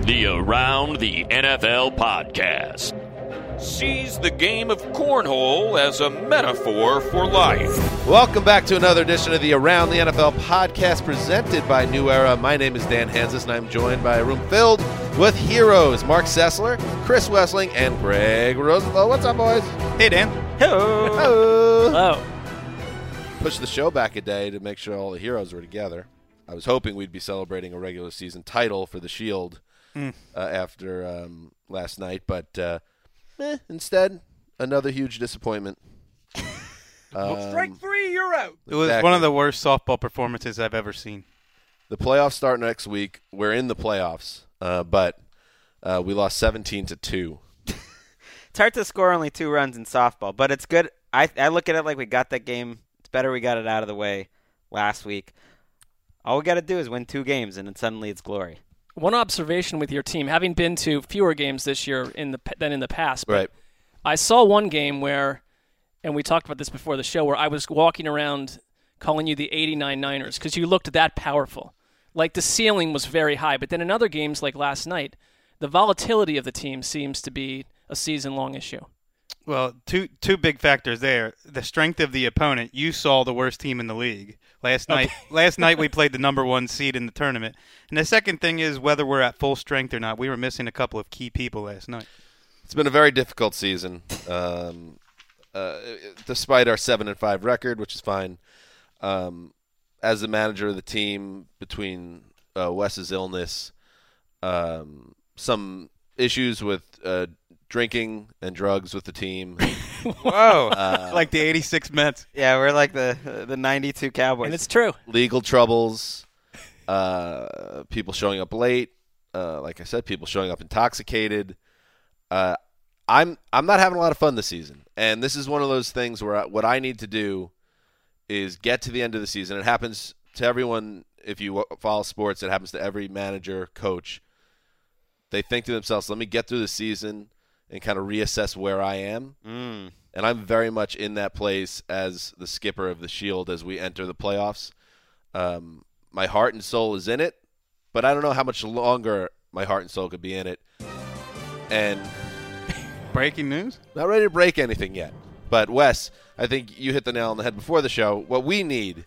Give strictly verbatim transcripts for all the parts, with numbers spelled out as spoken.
The Around the N F L podcast. Seize the game of cornhole as a metaphor for life. Welcome back to another edition of the Around the N F L podcast presented by New Era. My name is Dan Hansis, and I'm joined by a room filled with heroes. Mark Sessler, Chris Wessling, and Greg Rosenthal. What's up, boys? Hey, Dan. Hello. Hello. Hello. Pushed the show back a day to make sure all the heroes were together. I was hoping we'd be celebrating a regular season title for the Shield mm. uh, after um, last night, but uh, eh, instead, another huge disappointment. um, Strike three, you're out. It was exactly. one of the worst softball performances I've ever seen. The playoffs start next week. We're in the playoffs, uh, but uh, we lost seventeen to two. It's hard to score only two runs in softball, but it's good. I, I look at it like we got that game. It's better we got it out of the way last week. All we got to do is win two games, and then suddenly it's glory. One observation with your team, having been to fewer games this year in the than in the past, but right. I saw one game where, and we talked about this before the show, where I was walking around calling you the eighty-nine Niners because you looked that powerful. Like the ceiling was very high, but then in other games like last night, the volatility of the team seems to be a season-long issue. Well, two two big factors there. The strength of the opponent. You saw the worst team in the league. Last night okay. last night we played the number one seed in the tournament. And the second thing is whether we're at full strength or not. We were missing a couple of key people last night. It's been a very difficult season, um, uh, despite our seven and five record, which is fine. Um, as the manager of the team, between uh, Wes's illness, um, some issues with uh, drinking and drugs with the team. Whoa. Uh, like the eighty-six Mets. Yeah, we're like the uh, the ninety-two Cowboys. And it's true. Legal troubles, uh, people showing up late. Uh, like I said, people showing up intoxicated. Uh, I'm I'm not having a lot of fun this season. And this is one of those things where I, what I need to do is get to the end of the season. It happens to everyone. If you follow sports, it happens to every manager, coach. They think to themselves, let me get through the season and kind of reassess where I am. Mm. And I'm very much in that place as the skipper of the Shield as we enter the playoffs. Um, my heart and soul is in it, but I don't know how much longer my heart and soul could be in it. And breaking news? Not ready to break anything yet. But, Wes, I think you hit the nail on the head before the show. What we need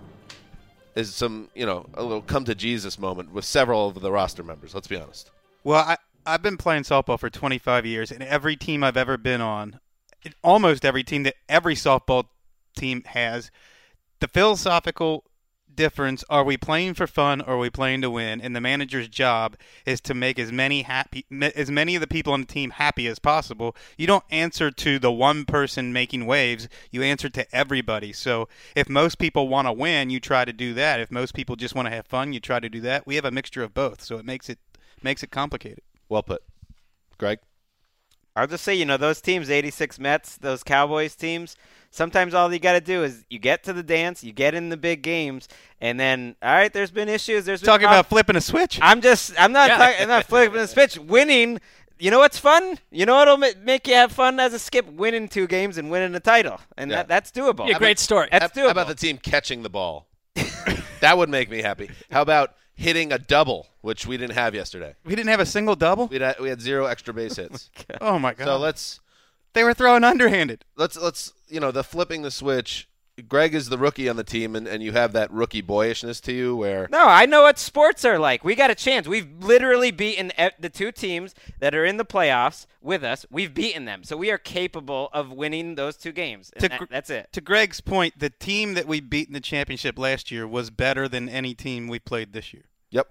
is some, you know, a little come-to-Jesus moment with several of the roster members. Let's be honest. Well, I, I've been playing softball for twenty-five years, and every team I've ever been on, almost every team that every softball team has, the philosophical difference, are we playing for fun or are we playing to win? And the manager's job is to make as many happy, as many of the people on the team happy as possible. You don't answer to the one person making waves. You answer to everybody. So if most people want to win, you try to do that. If most people just want to have fun, you try to do that. We have a mixture of both, so it makes it makes it complicated. Well put. Greg? I'll just say, you know, those teams, eighty-six Mets, those Cowboys teams, sometimes all you got to do is you get to the dance, you get in the big games, and then, all right, there's been issues. There's been Talking problems. about flipping a switch. I'm just, I'm not, yeah. talk, I'm not flipping a switch. Winning, you know what's fun? You know what'll make you have fun as a skip? Winning two games and winning a title. And yeah. that, that's doable. Yeah, great story. That's doable. How about the team catching the ball? That would make me happy. How about hitting a double, which we didn't have yesterday? We didn't have a single double? We had, we had zero extra base hits. oh, my oh, my God. So let's – They were throwing underhanded. Let's, let's you know, the flipping the switch. Greg is the rookie on the team, and, and you have that rookie boyishness to you where – No, I know what sports are like. We got a chance. We've literally beaten the two teams that are in the playoffs with us. We've beaten them. So we are capable of winning those two games. And that, that's it. To Greg's point, the team that we beat in the championship last year was better than any team we played this year. Yep.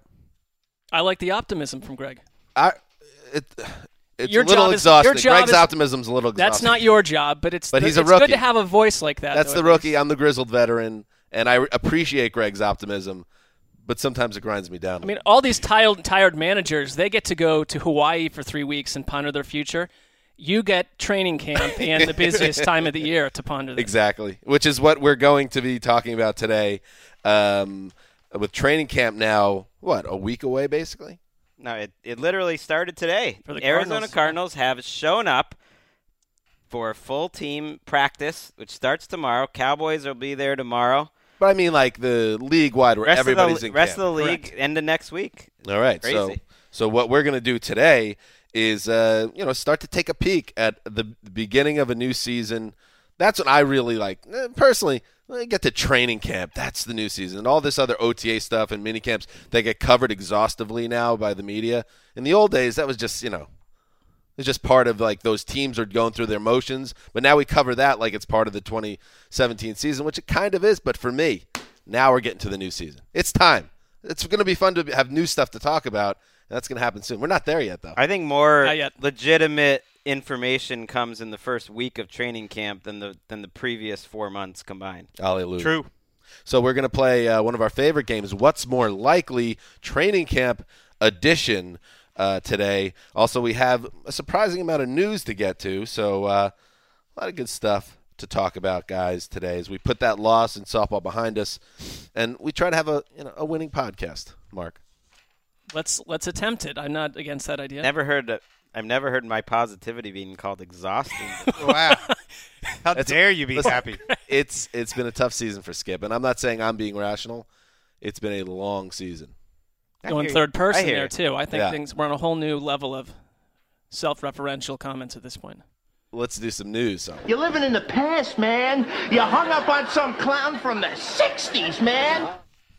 I like the optimism from Greg. I it, It's your a little job is, exhausting. Your job Greg's is, optimism's a little exhausting. That's not your job, but it's but the, he's a it's rookie. good to have a voice like that. That's though, the rookie. I'm the grizzled veteran, and I appreciate Greg's optimism, but sometimes it grinds me down. I mean, all these tired, tired managers, they get to go to Hawaii for three weeks and ponder their future. You get training camp and the busiest time of the year to ponder this. Exactly, which is what we're going to be talking about today. Um, with training camp now, what, a week away basically? No, it, it literally started today. For the Arizona Cardinals. Cardinals have shown up for a full team practice, which starts tomorrow. Cowboys will be there tomorrow. But I mean like the league-wide where rest everybody's of the, in rest camp. of the league, Correct. end of next week. All right, Crazy. so So what we're going to do today is, uh, you know, start to take a peek at the beginning of a new season. That's what I really like. Personally, when I get to training camp, that's the new season. And all this other O T A stuff and mini camps, they get covered exhaustively now by the media. In the old days, that was just, you know, it's just part of, like, those teams are going through their motions. But now we cover that like it's part of the twenty seventeen season, which it kind of is. But for me, now we're getting to the new season. It's time. It's going to be fun to have new stuff to talk about. And that's going to happen soon. We're not there yet, though. I think more Not yet. legitimate information comes in the first week of training camp than the than the previous four months combined. Hallelujah. True. So we're going to play uh, one of our favorite games, What's More Likely, Training Camp Edition uh, today. Also, we have a surprising amount of news to get to, so uh, a lot of good stuff to talk about, guys, today as we put that loss in softball behind us, and we try to have a you know a winning podcast, Mark. Let's let's attempt it. I'm not against that idea. Never heard of, I've never heard my positivity being called exhausting. Wow. How That's- dare you be listen, happy? It's It's been a tough season for Skip, and I'm not saying I'm being rational. It's been a long season. I Going hear third you. person I hear there, you. too. I think Yeah. things we're on a whole new level of self-referential comments at this point. Let's do some news. So. You're living in the past, man. You hung up on some clown from the sixties, man.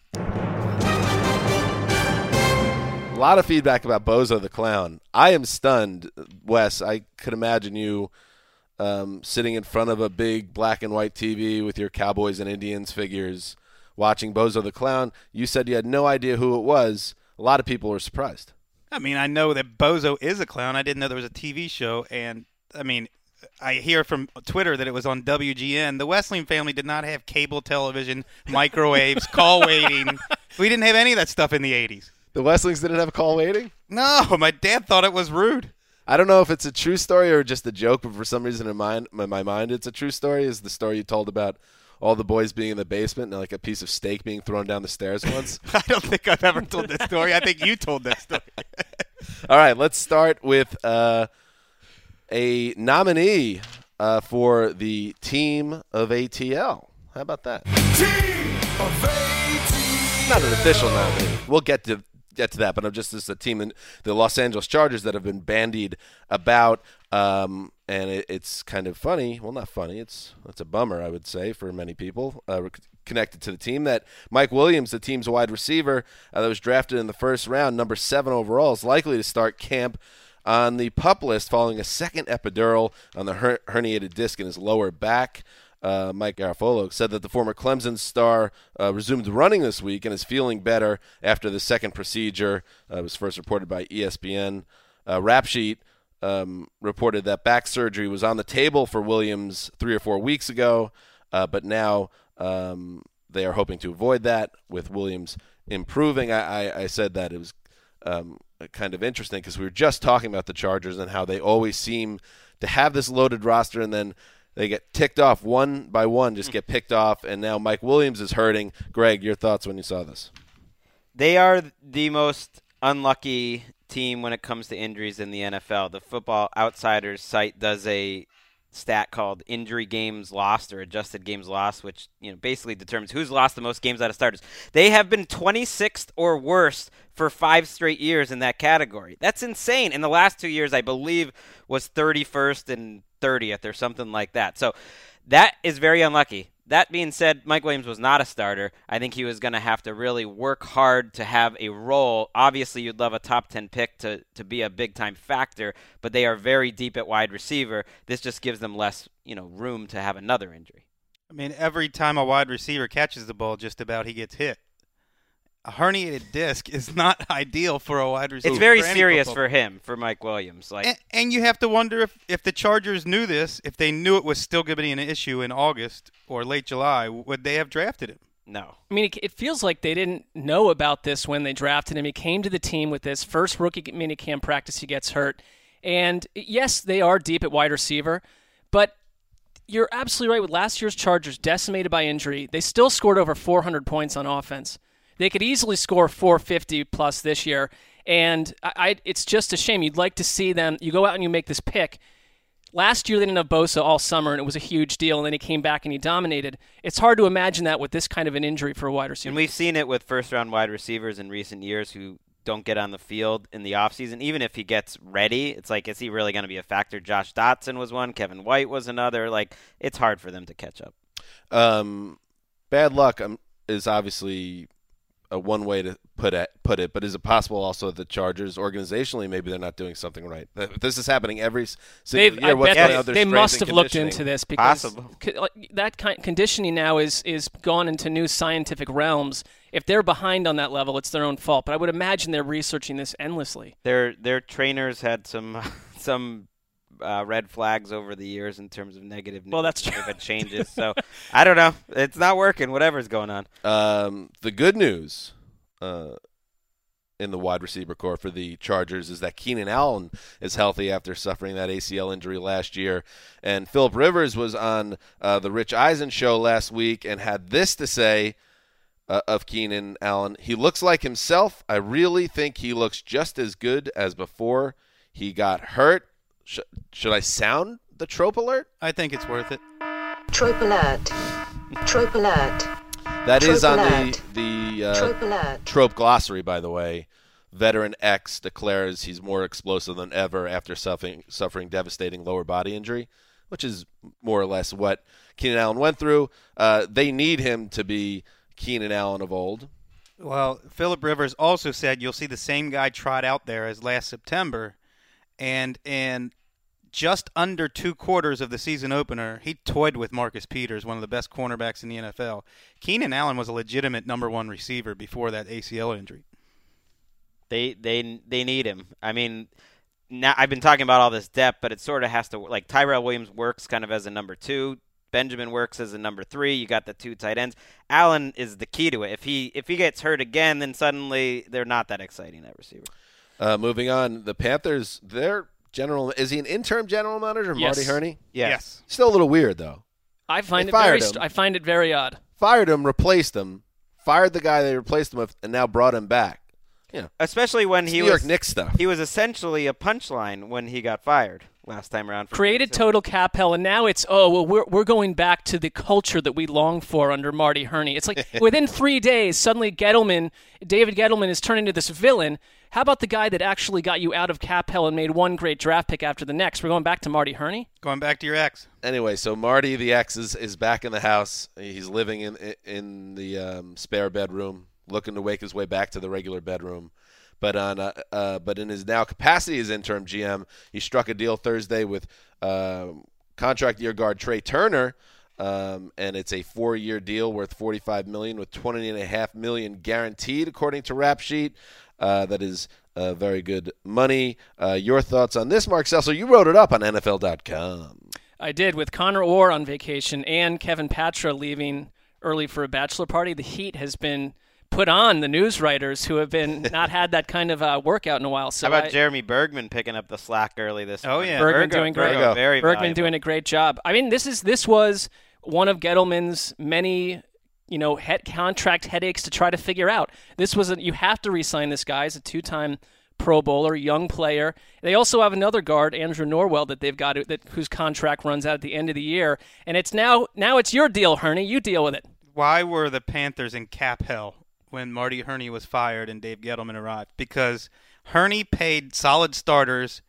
A lot of feedback about Bozo the Clown. I am stunned, Wes. I could imagine you um, sitting in front of a big black and white T V with your Cowboys and Indians figures watching Bozo the Clown. You said you had no idea who it was. A lot of people were surprised. I mean, I know that Bozo is a clown. I didn't know there was a T V show. And, I mean, I hear from Twitter that it was on W G N. The Wesleyan family did not have cable television, microwaves, call waiting. We didn't have any of that stuff in the eighties. The Weslings didn't have a call waiting? No, my dad thought it was rude. I don't know if it's a true story or just a joke, but for some reason in my, in my mind it's a true story. Is the story you told about all the boys being in the basement and like a piece of steak being thrown down the stairs once? I don't think I've ever told this story. I think you told that story. All right, let's start with uh, a nominee uh, for the Team of A T L. How about that? Team of A T L. Not an official nominee. We'll get to get to that, but I'm just this is a team in the Los Angeles Chargers that have been bandied about, um, and it, it's kind of funny. Well, not funny. It's it's a bummer, I would say, for many people uh, connected to the team that Mike Williams, the team's wide receiver uh, that was drafted in the first round, number seven overall, is likely to start camp on the PUP list following a second epidural on the her- herniated disc in his lower back. Uh, Mike Garafolo said that the former Clemson star uh, resumed running this week and is feeling better after the second procedure. Uh, it was first reported by E S P N. Uh, Rap Sheet um, reported that back surgery was on the table for Williams three or four weeks ago, uh, but now um, they are hoping to avoid that with Williams improving. I, I, I said that it was um, kind of interesting because we were just talking about the Chargers and how they always seem to have this loaded roster and then they get ticked off one by one, just get picked off, and now Mike Williams is hurting. Greg, your thoughts when you saw this? They are the most unlucky team when it comes to injuries in the N F L. The Football Outsiders site does a stat called injury games lost or adjusted games lost, which you know basically determines who's lost the most games out of starters. They have been twenty-sixth or worse for five straight years in that category. That's insane. In the last two years, I believe, was thirty-first and thirtieth or something like that. So that is very unlucky. That being said, Mike Williams was not a starter. I think he was going to have to really work hard to have a role. Obviously, you'd love a top ten pick to, to be a big-time factor, but they are very deep at wide receiver. This just gives them less, you know, room to have another injury. I mean, every time a wide receiver catches the ball, just about he gets hit. A herniated disc is not ideal for a wide receiver. It's very for any serious football. for him, for Mike Williams. Like, And, and you have to wonder if, if the Chargers knew this, if they knew it was still going to be an issue in August or late July, would they have drafted him? no. I mean, it, it feels like they didn't know about this when they drafted him. He came to the team with this first rookie minicamp practice. He gets hurt. And yes, they are deep at wide receiver, but you're absolutely right with last year's Chargers decimated by injury. They still scored over four hundred points on offense. They could easily score four fifty plus this year. And I, I, it's just a shame. You'd like to see them. You go out and you make this pick. Last year, they didn't have Bosa all summer, and it was a huge deal, and then he came back and he dominated. It's hard to imagine that with this kind of an injury for a wide receiver. And we've seen it with first-round wide receivers in recent years who don't get on the field in the offseason. Even if he gets ready, it's like, is he really going to be a factor? Josh Dotson was one. Kevin White was another. Like, it's hard for them to catch up. Um, bad luck um, is obviously a one way to put it, put it, but is it possible also that the Chargers, organizationally, maybe they're not doing something right? This is happening every single They've, year. I What's bet going on? they, Their they strength must and have looked conditioning. into this because Possible. co- like, that kind conditioning now is is gone into new scientific realms. If they're behind on that level, it's their own fault. But I would imagine they're researching this endlessly. Their their trainers had some some uh, red flags over the years in terms of negative. Well, that's true. They've had changes. So I don't know. It's not working. Whatever's going on. Um, the good news uh, in the wide receiver core for the Chargers is that Keenan Allen is healthy after suffering that A C L injury last year. And Phillip Rivers was on uh, the Rich Eisen show last week and had this to say uh, of Keenan Allen. He looks like himself. I really think he looks just as good as before he got hurt. Sh- should I sound the trope alert? I think it's worth it. Trope alert. Trope alert. That Trope is on alert. the, the uh, Trope alert. trope glossary, by the way. Veteran X declares he's more explosive than ever after suffering, suffering devastating lower body injury, which is more or less what Keenan Allen went through. Uh, they need him to be Keenan Allen of old. Well, Phillip Rivers also said you'll see the same guy trot out there as last September, and in just under two quarters of the season opener, he toyed with Marcus Peters, one of the best cornerbacks in the N F L. Keenan Allen was a legitimate number one receiver before that A C L injury. They they they need him. I mean, now I've been talking about all this depth, but it sort of has to, like, Tyrell Williams works kind of as a number two. Benjamin works as a number three. You got the two tight ends. Allen is the key to it. If he if he gets hurt again, then suddenly they're not that exciting at receiver. Uh, moving on, the Panthers, their general, is he an interim general manager, Yes. Marty Herney? Yes. Still a little weird, though. I find They it very fired st- him. I find it very odd. Fired him, replaced him, fired the guy they replaced him with, and now brought him back. Yeah, Especially when it's he New was York Knicks stuff. he was essentially a punchline when he got fired last time around. for Created being so- total cap hell, and now it's, oh, well, we're, we're going back to the culture that we long for under Marty Herney. It's like within three days, suddenly Gettleman, David Gettleman is turned into this villain. How about the guy that actually got you out of cap hell and made one great draft pick after the next? We're going back to Marty Herney? Going back to your ex. Anyway, so Marty, the ex, is, is back in the house. He's living in in the um, spare bedroom, looking to wake his way back to the regular bedroom. But on, uh, uh, but in his now capacity as interim G M, he struck a deal Thursday with uh, contract year guard Trey Turner, um, and it's a four-year deal worth forty-five million dollars with twenty and a half million dollars guaranteed, according to Rap Sheet. Uh, that is uh, very good money. Uh, your thoughts on this, Mark Seltzer? You wrote it up on N F L dot com. I did, with Connor Orr on vacation and Kevin Patra leaving early for a bachelor party. The heat has been put on the news writers who have been not had that kind of uh, workout in a while. So How about I, Jeremy Bergman picking up the slack early this Oh, morning? yeah. Bergman Bergo- doing great. Bergo, very Bergman valuable. doing a great job. I mean, this is this was one of Gettleman's many, you know, head contract headaches to try to figure out. This was a, you have to re-sign this guy as a two-time Pro Bowler, young player. They also have another guard, Andrew Norwell, that they've got that whose contract runs out at the end of the year. And it's now now it's your deal, Herney. You deal with it. Why were the Panthers in cap hell when Marty Herney was fired and Dave Gettleman arrived? Because Herney paid solid starters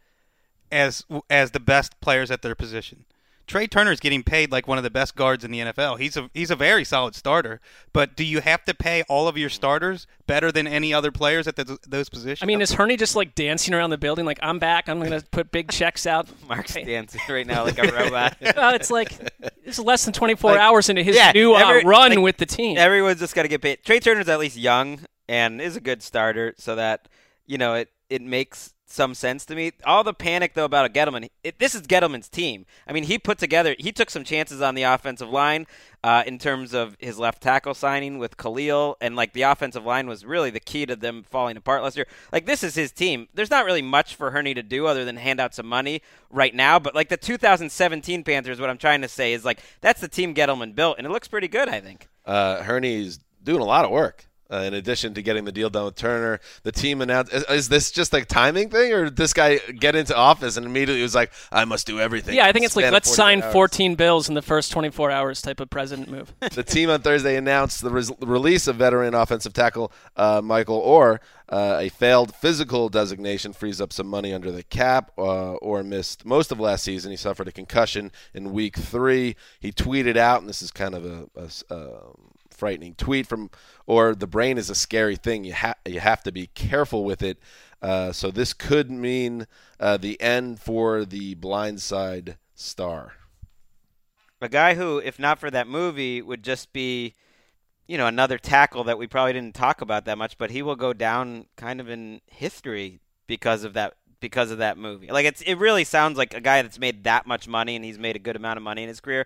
as as the best players at their position. Trey Turner's getting paid like one of the best guards in the N F L. He's a he's a very solid starter, but do you have to pay all of your starters better than any other players at the, those positions? I mean, is Herney just like dancing around the building like, I'm back, I'm going to put big checks out? Mark's Hey. dancing right now like a robot. Well, it's like this is less than twenty-four Like, hours into his yeah, new uh, every- run like, with the team. Everyone's just got to get paid. Trey Turner's at least young and is a good starter, so that, you know, it, it makes some sense to me. All the panic, though, about a Gettleman, it, this is Gettleman's team. I mean, he put together, he took some chances on the offensive line uh, in terms of his left tackle signing with Khalil, and, like, the offensive line was really the key to them falling apart last year. Like, this is his team. There's not really much for Herney to do other than hand out some money right now, but, like, the two thousand seventeen Panthers, what I'm trying to say is, like, that's the team Gettleman built, and it looks pretty good, I think. Uh, Herney's doing a lot of work. Uh, in addition to getting the deal done with Turner, the team announced, is, is this just like timing thing, or did this guy get into office and immediately was like, I must do everything? Yeah, I think it's like, let's sign hours. fourteen bills in the first twenty-four hours type of president move. The team on Thursday announced the res- release of veteran offensive tackle uh, Michael Orr. Uh, a failed physical designation frees up some money under the cap. Uh, Orr missed most of last season. He suffered a concussion in week three. He tweeted out, and this is kind of a, a, a frightening tweet from Orr, the brain is a scary thing. You, ha- you have to be careful with it. Uh, so this could mean uh, the end for the Blindside star. A guy who, if not for that movie, would just be, you know, another tackle that we probably didn't talk about that much, but he will go down kind of in history because of that because of that movie. Like it's it really sounds like a guy that's made that much money, and he's made a good amount of money in his career,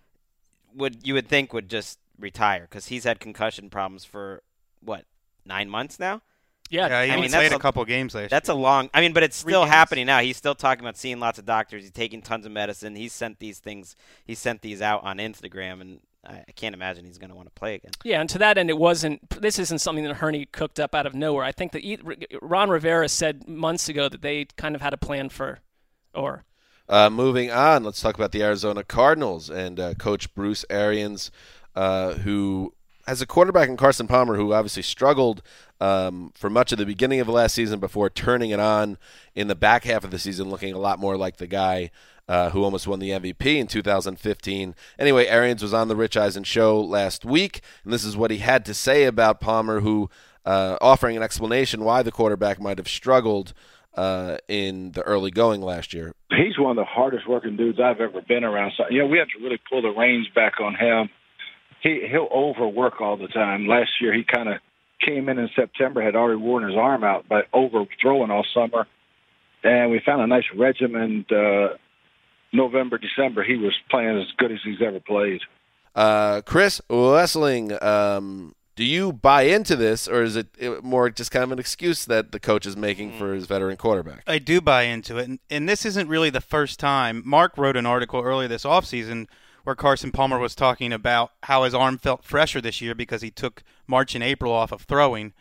would you would think would just retire, because he's had concussion problems for what, nine months now? Yeah, yeah he I only mean, played that's a a- couple games last That's year. a long. I mean, but it's still games. happening now. He's still talking about seeing lots of doctors. He's taking tons of medicine. He's sent these things. He sent these out on Instagram, and I, I can't imagine he's going to want to play again. Yeah, and to that end, it wasn't. This isn't something that Hurney cooked up out of nowhere. I think that e- Ron Rivera said months ago that they kind of had a plan for Orr. Uh, moving on, let's talk about the Arizona Cardinals and uh, Coach Bruce Arians, uh, who has a quarterback in Carson Palmer who obviously struggled um, for much of the beginning of last season before turning it on in the back half of the season, looking a lot more like the guy uh, who almost won the M V P in two thousand fifteen. Anyway, Arians was on the Rich Eisen show last week, and this is what he had to say about Palmer, who uh, offering an explanation why the quarterback might have struggled uh, in the early going last year. He's one of the hardest working dudes I've ever been around. So, you know, we have to really pull the reins back on him. He, he'll overwork all the time. Last year he kind of came in in September, had already worn his arm out by overthrowing all summer. And we found a nice regimen. Uh, November, December, he was playing as good as he's ever played. Uh, Chris Wessling, um, do you buy into this, or is it more just kind of an excuse that the coach is making for his veteran quarterback? I do buy into it, and, and this isn't really the first time. Mark wrote an article earlier this offseason where Carson Palmer was talking about how his arm felt fresher this year because he took March and April off of throwing.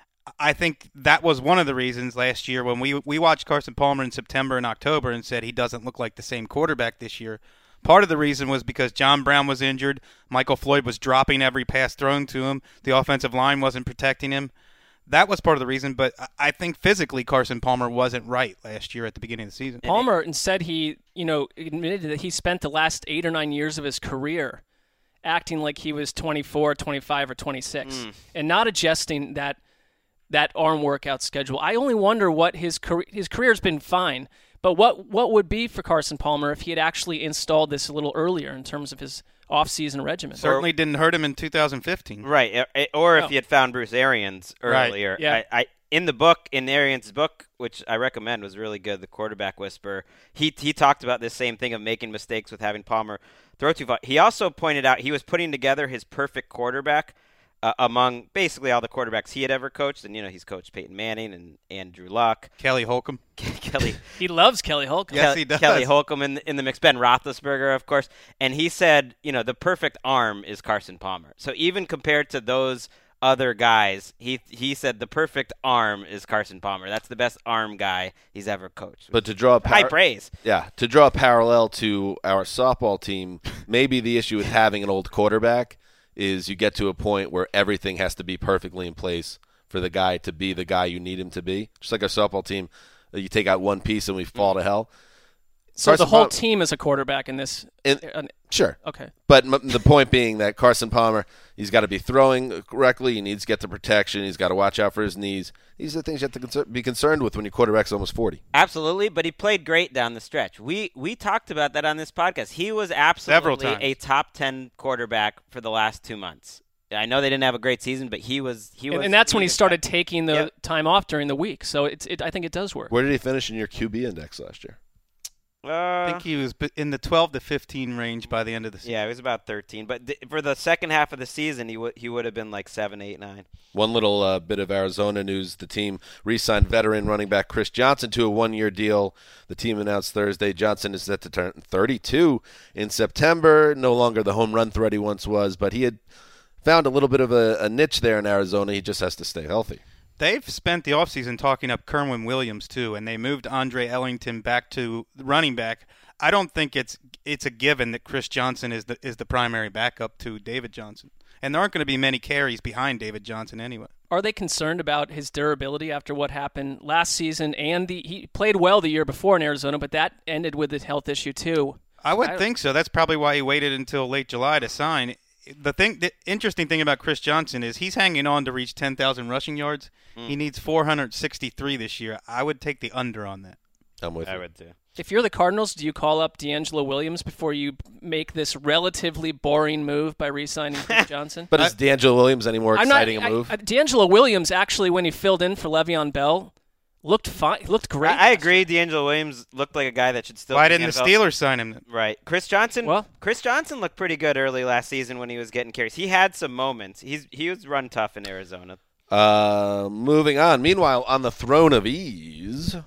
I think that was one of the reasons last year when we we watched Carson Palmer in September and October and said he doesn't look like the same quarterback this year. Part of the reason was because John Brown was injured, Michael Floyd was dropping every pass thrown to him, the offensive line wasn't protecting him. That was part of the reason, but I think physically Carson Palmer wasn't right last year at the beginning of the season. Palmer said he, you know, admitted that he spent the last eight or nine years of his career acting like he was twenty-four, twenty-five, or twenty-six, mm. and not adjusting that that arm workout schedule. I only wonder what his career, his career's been fine, but what what would be for Carson Palmer if he had actually installed this a little earlier in terms of his off-season regimen? Certainly didn't hurt him in two thousand fifteen. Right, or if no. you had found Bruce Arians earlier. Right. Yeah. I, I in the book, in Arians' book, which I recommend, was really good, The Quarterback Whisperer, he he talked about this same thing of making mistakes with having Palmer throw too far. He also pointed out he was putting together his perfect quarterback uh, among basically all the quarterbacks he had ever coached. And, you know, he's coached Peyton Manning and Andrew Luck. Kelly Holcomb. Kelly. He loves Kelly Holcomb. Yes, Kelly, he does. Kelly Holcomb in, in the mix. Ben Roethlisberger, of course. And he said, you know, the perfect arm is Carson Palmer. So even compared to those other guys, he he said the perfect arm is Carson Palmer. That's the best arm guy he's ever coached. But to draw a par- high praise. Yeah, to draw a parallel to our softball team, maybe the issue with having an old quarterback is you get to a point where everything has to be perfectly in place for the guy to be the guy you need him to be. Just like our softball team, you take out one piece and we fall to hell. So Carson the whole Palmer, team is a quarterback in this. in, uh, sure. Okay. But m- the point being that Carson Palmer, he's got to be throwing correctly. He needs to get the protection. He's got to watch out for his knees. These are the things you have to concer- be concerned with when your quarterback's almost forty. Absolutely, but he played great down the stretch. We we talked about that on this podcast. He was absolutely a top ten quarterback for the last two months. I know they didn't have a great season, but he was he was. And, and that's when he started effective. taking the Yep. time off during the week. So it's it, I think it does work. Where did he finish in your Q B index last year? Uh, I think he was in the twelve to fifteen range by the end of the season. yeah, he was about thirteen. But th- for the second half of the season, he would he would have been like seven, eight, nine. One little uh, bit of Arizona news. The team re-signed veteran running back Chris Johnson to a one-year deal. The team announced Thursday Johnson is set to turn thirty-two in September. No longer the home run threat he once was, but he had found a little bit of a, a niche there in Arizona. He just has to stay healthy. They've spent the offseason talking up Kerwin Williams, too, and they moved Andre Ellington back to running back. I don't think it's it's a given that Chris Johnson is the is the primary backup to David Johnson. And there aren't going to be many carries behind David Johnson anyway. Are they concerned about his durability after what happened last season? And the he played well the year before in Arizona, but that ended with a health issue, too. I would I, think so. That's probably why he waited until late July to sign. The thing, the interesting thing about Chris Johnson is he's hanging on to reach ten thousand rushing yards. Mm. He needs four hundred sixty-three this year. I would take the under on that. I'm with I you. would too. If you're the Cardinals, do you call up D'Angelo Williams before you make this relatively boring move by re-signing Chris Johnson? But is D'Angelo Williams any more I'm exciting not, a move? I, I, D'Angelo Williams, actually, when he filled in for Le'Veon Bell, looked fine. Looked great. I, I agree. D'Angelo Williams looked like a guy that should still. Why be didn't the N F L. Steelers sign him then? Right. Chris Johnson. Well, Chris Johnson looked pretty good early last season when he was getting carries. He had some moments. He's he was run tough in Arizona. Uh, moving on. Meanwhile, on the throne of ease,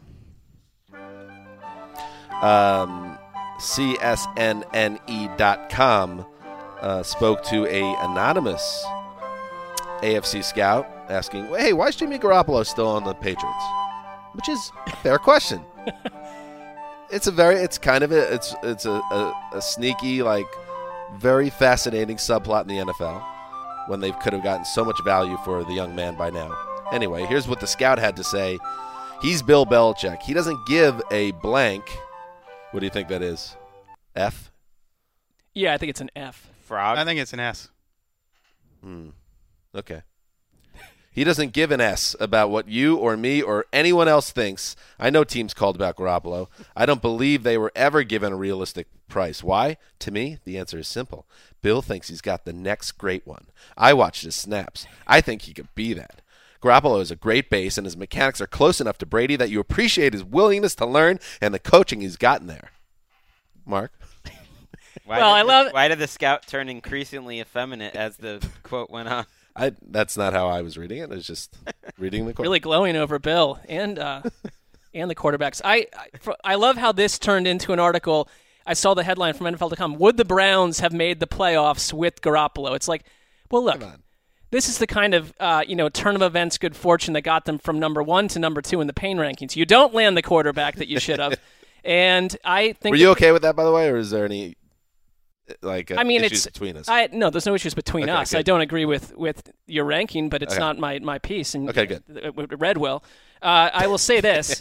um, C S N N E dot com uh, spoke to a anonymous A F C scout asking, "Hey, why is Jimmy Garoppolo still on the Patriots?" Which is a fair question. It's a very, it's kind of a, it's it's a, a, a sneaky, like, very fascinating subplot in the N F L when they could have gotten so much value for the young man by now. Anyway, here's what the scout had to say. He's Bill Belichick. He doesn't give a blank. What do you think that is? F? Yeah, I think it's an F. Frog. I think it's an S. Hmm. Okay. He doesn't give an S about what you or me or anyone else thinks. I know teams called about Garoppolo. I don't believe they were ever given a realistic price. Why? To me, the answer is simple. Bill thinks he's got the next great one. I watched his snaps. I think he could be that. Garoppolo is a great base, and his mechanics are close enough to Brady that you appreciate his willingness to learn and the coaching he's gotten there. Mark? Why Well, did I the, love- Why did the scout turn increasingly effeminate as the quote went on? I, that's not how I was reading it. I was just reading the quote. Really glowing over Bill and uh, and the quarterbacks. I, I fr- I love how this turned into an article. I saw the headline from N F L dot com. Would the Browns have made the playoffs with Garoppolo? It's like, well, look, this is the kind of uh, you know turn of events, good fortune that got them from number one to number two in the pain rankings. You don't land the quarterback that you should have, and I think. Were you okay with that, by the way, or is there any like uh, I mean, issues it's between us? I no, there's no issues between Okay, us. good. I don't agree with, with your ranking, but it's Okay. not my, my piece. And Okay, good. uh, Red will. Uh, I will say this.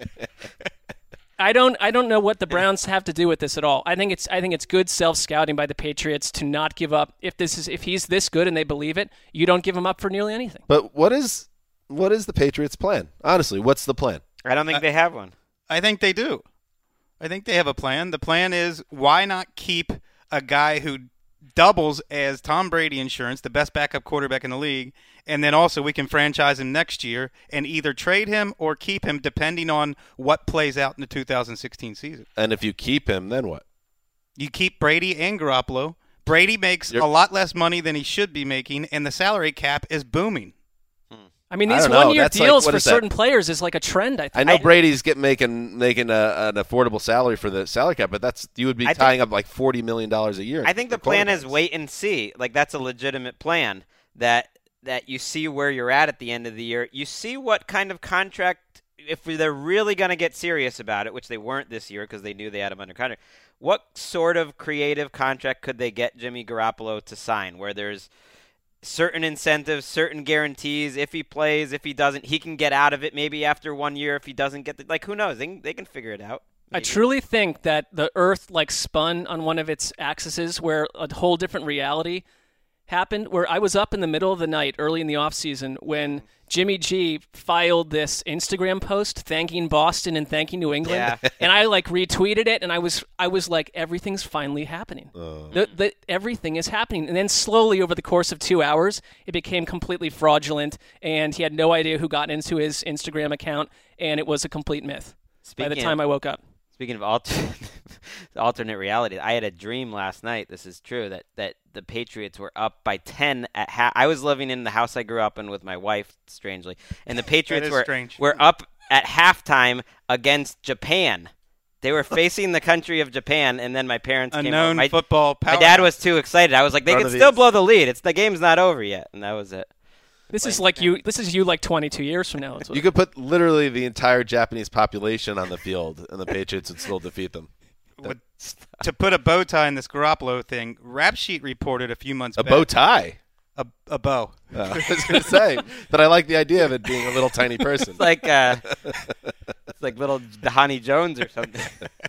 I don't I don't know what the Browns have to do with this at all. I think it's I think it's good self scouting by the Patriots to not give up. If this is if he's this good and they believe it, you don't give him up for nearly anything. But what is what is the Patriots' plan? Honestly, what's the plan? I don't think Uh, they have one. I think they do. I think they have a plan. The plan is why not keep a guy who doubles as Tom Brady insurance, the best backup quarterback in the league, and then also we can franchise him next year and either trade him or keep him depending on what plays out in the two thousand sixteen season. And if you keep him, then what? You keep Brady and Garoppolo. Brady makes You're- a lot less money than he should be making, and the salary cap is booming. I mean, I these don't know. one-year That's like- deals what for is that? certain players is like a trend. I think. I know I- Brady's get making making a, an affordable salary for the salary cap, but that's you would be I think- tying up like forty million dollars a year. I think for the plan is quarterbacks. wait and see. Like that's a legitimate plan. That that you see where you're at at the end of the year. You see what kind of contract, if they're really going to get serious about it, which they weren't this year because they knew they had him under contract. What sort of creative contract could they get Jimmy Garoppolo to sign? Where there's certain incentives, certain guarantees. If he plays, if he doesn't, he can get out of it maybe after one year. If he doesn't get the, like, who knows? They can, they can figure it out. I maybe. truly think that the Earth like spun on one of its axes where a whole different reality happened, where I was up in the middle of the night early in the off season when Jimmy G filed this Instagram post thanking Boston and thanking New England. Yeah. And I like retweeted it and I was I was like, everything's finally happening. Uh. The, the, everything is happening. And then slowly over the course of two hours, it became completely fraudulent and he had no idea who got into his Instagram account and it was a complete myth by the Speaking time of- I woke up. Speaking of alter- alternate reality, I had a dream last night. This is true that, that the Patriots were up by ten at half. I was living in the house I grew up in with my wife, strangely, and the Patriots is were strange. were up at halftime against Japan, They were facing the country of Japan, and then my parents A came known home. My, football my powerhouse. dad was too excited. I was like, they One can of still these. blow the lead. It's the game's not over yet, and that was it. This is like you. This is you like twenty-two years from now. It's what- You could put literally the entire Japanese population on the field, and the Patriots would still defeat them. With- to put a bow tie in this Garoppolo thing, Rap Sheet reported a few months A back. bow tie. A, a bow. Uh, I was going to say, but I like the idea of it being a little tiny person. It's like uh, it's like little Dahani Jones or something.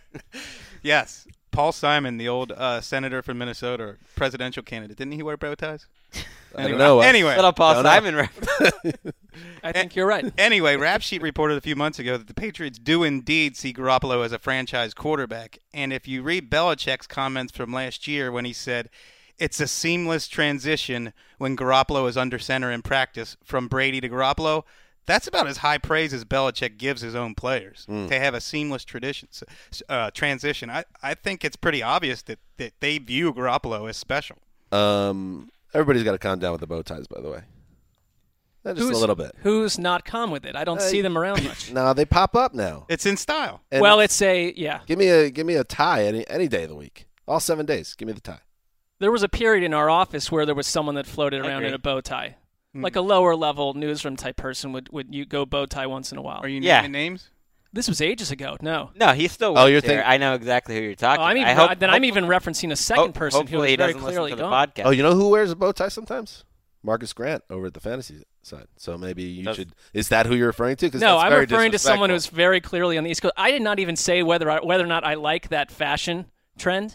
Yes. Paul Simon, the old uh, senator from Minnesota, or presidential candidate, didn't he wear bow ties? I don't know. Anyway, Little Paul Don't know. Simon reference. I think you're right. Anyway, Rap Sheet reported a few months ago that the Patriots do indeed see Garoppolo as a franchise quarterback. And if you read Belichick's comments from last year when he said, it's a seamless transition when Garoppolo is under center in practice from Brady to Garoppolo, that's about as high praise as Belichick gives his own players. Mm. To have a seamless tradition, uh, transition. I, I think it's pretty obvious that, that they view Garoppolo as special. Um, everybody's got to calm down with the bow ties, by the way. Uh, Just who's, a little bit. Who's not calm with it? I don't Uh, see them around much. No, they pop up now. It's in style. And Well, it's a yeah. give me a give me a tie any any day of the week. All seven days. Give me the tie. There was a period in our office where there was someone that floated I around agree. in a bow tie, Hmm. like a lower level newsroom type person would would you go bow tie once in a while. Are you Yeah. naming names? This was ages ago. No. No, he's still. Oh, works you're here. thinking- I know exactly who you're talking. Oh, I'm even, I hope, then I'm hope- even referencing a second hope- person who hopefully was he very doesn't listen clearly to the gone. podcast. Oh, you know who wears a bow tie sometimes? Marcus Grant over at the fantasy side. So maybe you Does- should. Is that who you're referring to? 'Cause No, that's I'm very referring to someone who's disrespectful. very clearly on the East Coast. I did not even say whether I, whether or not I like that fashion trend.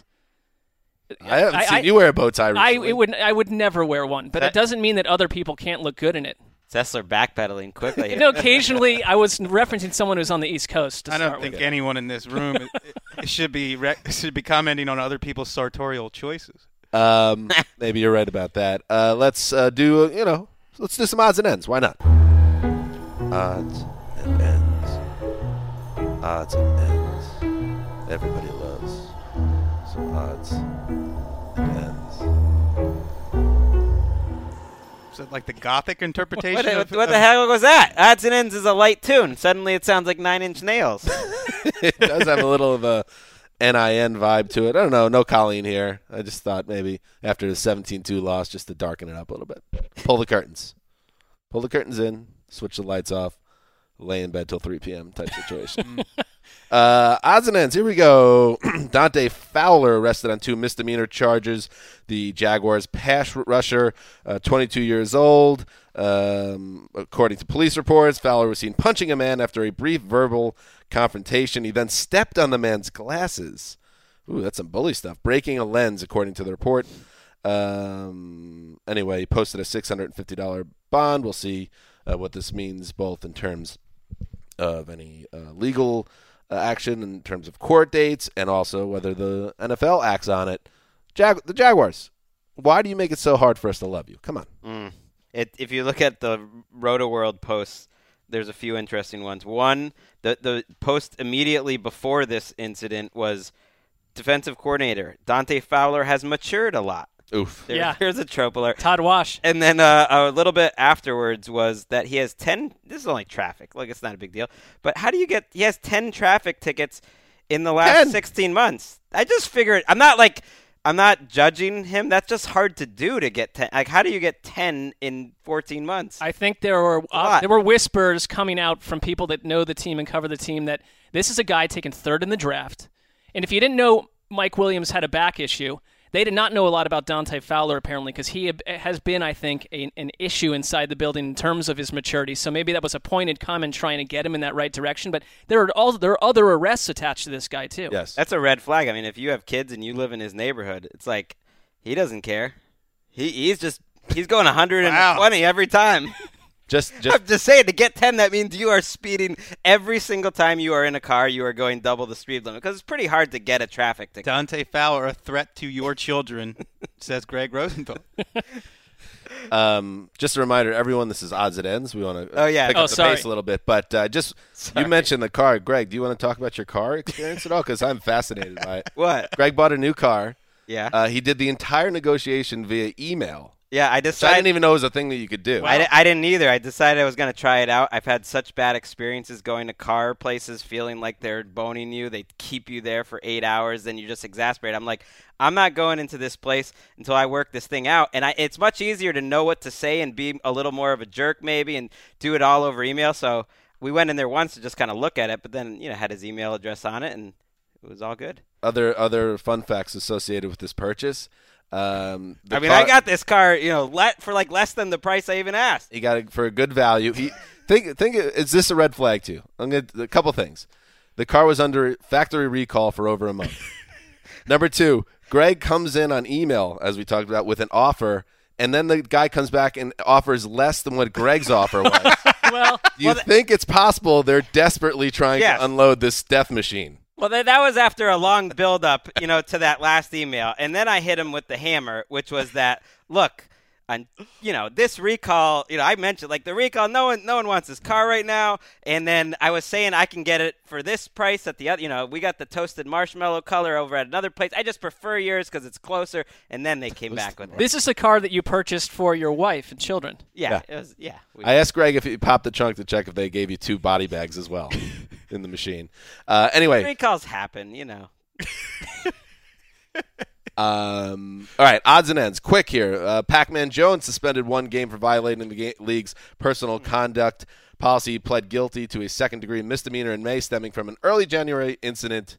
I haven't I- seen I- you wear a bow tie I recently. it would I would never wear one, but That- it doesn't mean that other people can't look good in it. Sessler backpedaling quickly. You know, occasionally I was referencing someone who's on the East Coast. To I don't start think with. anyone in this room it, it should be re- should be commenting on other people's sartorial choices. Um, maybe you're right about that. Uh, let's uh, do you know? Let's do some odds and ends. Why not? Odds and ends. Odds and ends. Everybody loves some odds and ends. Is it like the Gothic interpretation? What, of, what, what of- the hell was that? Odds and Ends is a light tune. Suddenly it sounds like Nine Inch Nails. It does have a little of a N I N vibe to it. I don't know. No Colleen here. I just thought maybe after the seventeen two loss, just to darken it up a little bit. Pull the curtains. Pull the curtains in. Switch the lights off. Lay in bed till three p.m. type situation. uh, odds and ends. Here we go. Dante Fowler arrested on two misdemeanor charges. The Jaguars pass rusher, uh, twenty-two years old. Um, according to police reports, Fowler was seen punching a man after a brief verbal confrontation. He then stepped on the man's glasses. Ooh, that's some bully stuff. Breaking a lens, according to the report. Um, anyway, he posted a six hundred fifty dollars bond. We'll see uh, what this means both in terms of any uh, legal uh, action, in terms of court dates, and also whether the N F L acts on it. Jag- the Jaguars, why do you make it so hard for us to love you? Come on. Mm. It, if you look at the Roto World posts, there's a few interesting ones. One, the the post immediately before this incident was defensive coordinator Dante Fowler has matured a lot. Oof. There, Yeah. There's a trope alert. Todd Wash. And then uh, a little bit afterwards was that he has ten. This is only traffic. Like, it's not a big deal. But how do you get? He has ten traffic tickets in the last ten? sixteen months. I just figured. I'm not like. I'm not judging him. That's just hard to do to get ten. Like, how do you get ten in fourteen months? I think there were uh, lot. there were whispers coming out from people that know the team and cover the team that this is a guy taken third in the draft. And if you didn't know Mike Williams had a back issue, they did not know a lot about Dante Fowler apparently because he has been, I think, a, an issue inside the building in terms of his maturity. So maybe that was a pointed comment trying to get him in that right direction. But there are all there are other arrests attached to this guy too. Yes. That's a red flag. I mean, if you have kids and you live in his neighborhood, it's like he doesn't care. He he's just he's going one hundred twenty Wow. every time. Just, just I'm just saying, to get ten, that means you are speeding every single time you are in a car. You are going double the speed limit because it's pretty hard to get a traffic ticket. Dante Fowler, a threat to your children, says Greg Rosenthal. Um, just a reminder, everyone, this is Odds and Ends. We want to Oh, yeah. pick Oh, up the sorry. pace a little bit. But uh, just, Sorry. you mentioned the car. Greg, do you want to talk about your car experience at all? Because I'm fascinated by it. What? Greg bought a new car. Yeah. Uh, he did the entire negotiation via email. Yeah, I Which decided. I didn't even know was a thing that you could do. I, di- I didn't either. I decided I was going to try it out. I've had such bad experiences going to car places, feeling like they're boning you. They keep you there for eight hours, then you just exasperate. I'm like, I'm not going into this place until I work this thing out. And I, it's much easier to know what to say and be a little more of a jerk maybe and do it all over email. So we went in there once to just kind of look at it, but then, you know, had his email address on it, and it was all good. Other other fun facts associated with this purchase. Um, the I mean, car, I got this car, you know, let, for like less than the price I even asked. He got it for a good value. He think think is this a red flag too? I'm gonna a couple things. The car was under factory recall for over a month. Number two, Greg comes in on email, as we talked about, with an offer, and then the guy comes back and offers less than what Greg's offer was. Well, You well, th- think it's possible they're desperately trying Yes. to unload this death machine? Well, that, that was after a long build-up, you know, to that last email. And then I hit him with the hammer, which was that, look, on, you know, this recall, you know, I mentioned, like, the recall, no one no one wants this car right now. And then I was saying I can get it for this price at the other, you know, we got the toasted marshmallow color over at another place. I just prefer yours because it's closer. And then they came back with it. this is a car that you purchased for your wife and children. Yeah, Yeah. it was, yeah. We, I asked Greg if he popped the trunk to check if they gave you two body bags as well in the machine. Uh, anyway, recalls happen, you know. Um, all right, odds and ends. Quick here. Uh, Pac-Man Jones suspended one game for violating the ga- league's personal conduct policy. He pled guilty to a second-degree misdemeanor in May stemming from an early January incident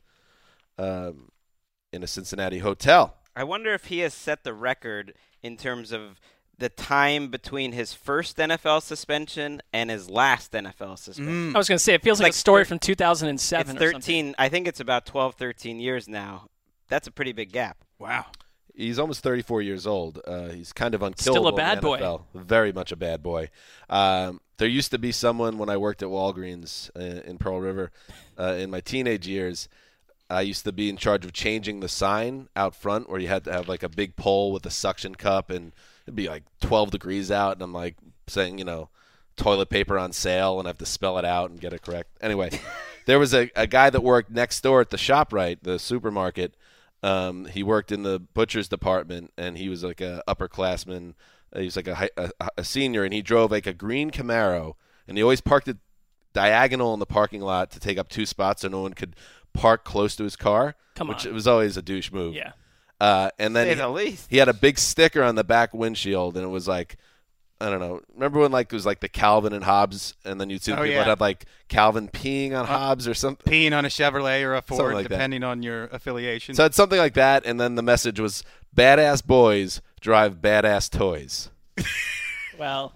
um, in a Cincinnati hotel. I wonder if he has set the record in terms of the time between his first N F L suspension and his last N F L suspension. I was going to say, it feels like, Like a story thir- from two thousand seven It's or something. thirteen. I think it's about twelve, thirteen years now. That's a pretty big gap. Wow. He's almost thirty-four years old. Uh, he's kind of unkillable. Still a bad in the boy. N F L. Very much a bad boy. Um, there used to be someone when I worked at Walgreens uh, in Pearl River uh, in my teenage years. I used to be in charge of changing the sign out front where you had to have like a big pole with a suction cup, and it'd be like twelve degrees out, and I'm like saying, you know, toilet paper on sale, and I have to spell it out and get it correct. Anyway, there was a, a guy that worked next door at the ShopRite, the supermarket. Um, he worked in the butcher's department, and he was like a upperclassman. Uh, he was like a, hi- a a senior, and he drove like a green Camaro, and he always parked it diagonal in the parking lot to take up two spots so no one could park close to his car. Come which on. it was always a douche move. Yeah. Uh, and then Say he, the least. he had a big sticker on the back windshield, and it was like, I don't know. Remember when like it was like the Calvin and Hobbes, and then you'd see the Oh, people yeah. that had like Calvin peeing on Hobbes or something. Peeing on a Chevrolet or a Ford, like that. depending on your affiliation. So it's something like that, and then the message was, "Badass boys drive badass toys." Well,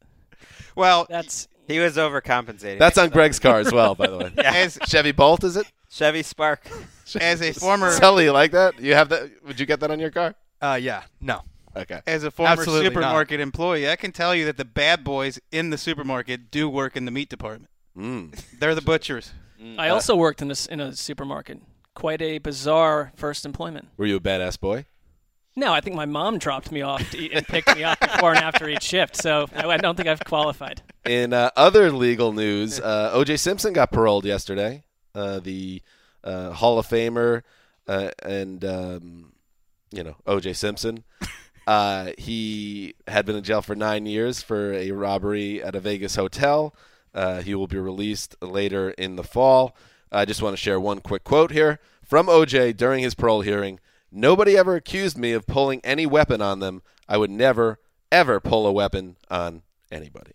well, that's He was overcompensating. That's on Greg's car as well, by the way. as Chevy Bolt, is it? Chevy Spark. as a former Sully, you like that? You have that? Would you get that on your car? Uh, yeah, no. Okay. as a former Absolutely supermarket employee, I can tell you that the bad boys in the supermarket do work in the meat department. Mm. They're the butchers. I also worked in this in a supermarket. Quite a bizarre first employment. Were you a badass boy? No, I think my mom dropped me off to eat and picked me up before and after each shift, so I, I don't think I've qualified. In uh, other legal news, uh, O J Simpson got paroled yesterday. Uh, the uh, Hall of Famer uh, and, um, you know, O J Simpson. Uh, he had been in jail for nine years for a robbery at a Vegas hotel. Uh, he will be released later in the fall. I just want to share one quick quote here from O J during his parole hearing. "Nobody ever accused me of pulling any weapon on them. I would never, ever pull a weapon on anybody."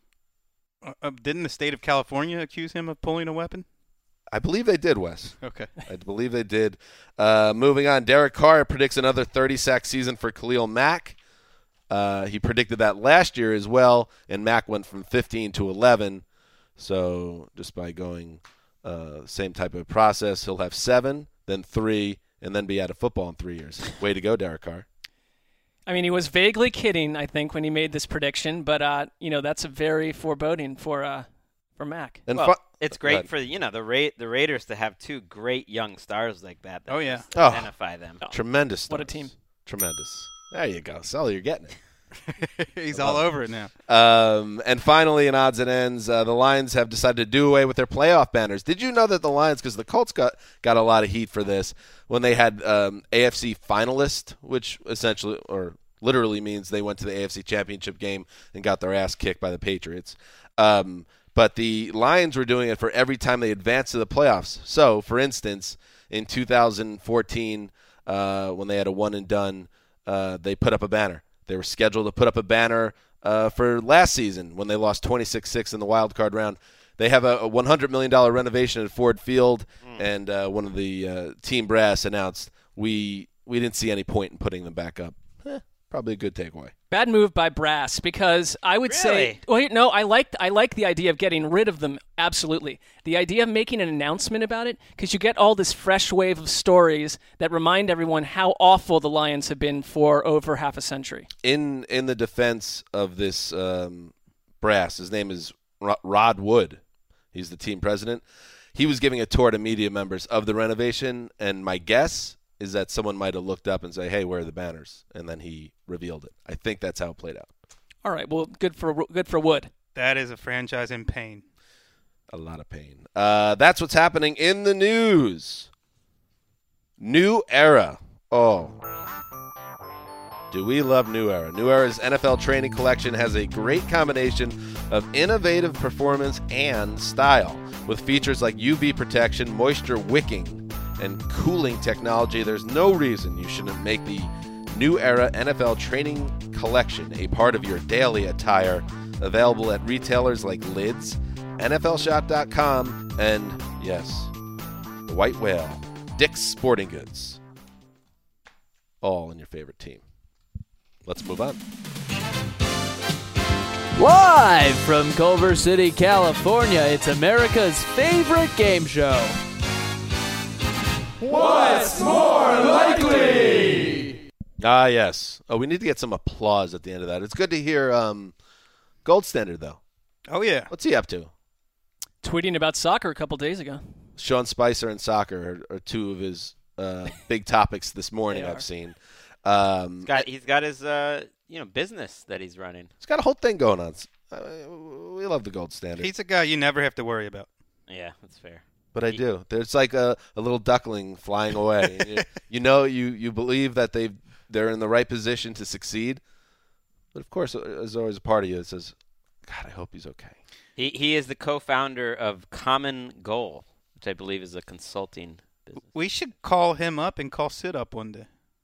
Uh, uh, didn't the state of California accuse him of pulling a weapon? I believe they did, Wes. Okay. I believe they did. Uh, moving on, Derek Carr predicts another thirty-sack season for Khalil Mack. Uh, he predicted that last year as well, and Mack went from fifteen to eleven. So just by going uh, same type of process, he'll have seven, then three, and then be out of football in three years. Way to go, Derek Carr. I mean, he was vaguely kidding, I think, when he made this prediction, but uh, you know, that's a very foreboding for uh, for Mac. And Well, fu- it's Go ahead. great for you know the Ra- the Raiders to have two great young stars like that. that Oh, yeah. just Oh. identify them. Tremendous. What a stars. team. Tremendous. There you go. Sully, you're getting it. He's all over it now. Um, and finally, in odds and ends, uh, the Lions have decided to do away with their playoff banners. Did you know that the Lions, because the Colts got, got a lot of heat for this, when they had um, A F C finalist, which essentially, or literally means they went to the A F C Championship game and got their ass kicked by the Patriots. Um, but the Lions were doing it for every time they advanced to the playoffs. So, for instance, in two thousand fourteen, uh, when they had a one and done, uh, they put up a banner. They were scheduled to put up a banner uh, for last season when they lost twenty-six six in the wild card round. They have a, a one hundred million dollars renovation at Ford Field, mm. and uh, one of the uh, team brass announced we we didn't see any point in putting them back up. Eh, probably a good takeaway. Bad move by brass, because I would really? say, well, no, I like I like the idea of getting rid of them. Absolutely, the idea of making an announcement about it, because you get all this fresh wave of stories that remind everyone how awful the Lions have been for over half a century. In in the defense of this um, brass, his name is Rod Wood. He's the team president. He was giving a tour to media members of the renovation, and my guess is that someone might have looked up and say, hey, where are the banners? And then he revealed it. I think that's how it played out. All right, well, good for good for Wood. That is a franchise in pain. A lot of pain. Uh, that's what's happening in the news. New Era. Oh. Do we love New Era? New Era's N F L training collection has a great combination of innovative performance and style. With features like U V protection, moisture wicking, and cooling technology, there's no reason you shouldn't make the New Era N F L Training Collection a part of your daily attire. Available at retailers like Lids, N F L shop dot com, and, yes, the White Whale, Dick's Sporting Goods. All in your favorite team. Let's move on. Live from Culver City, California, it's America's favorite game show. What's more likely? Ah, yes. Oh, we need to get some applause at the end of that. It's good to hear um, Gold Standard, though. Oh, yeah. What's he up to? Tweeting about soccer a couple days ago. Sean Spicer and soccer are, are two of his uh, big topics this morning I've seen. Um, he's got he's got his uh, you know business that he's running. He's got a whole thing going on. Uh, we love the Gold Standard. He's a guy you never have to worry about. Yeah, that's fair. But I do. There's like a, a little duckling flying away. you, you know, you, you believe that they they're in the right position to succeed. But of course, there's always a part of you that says, "God, I hope he's okay." He he is the co-founder of Common Goal, which I believe is a consulting business. We should call him up and call Sid up one day.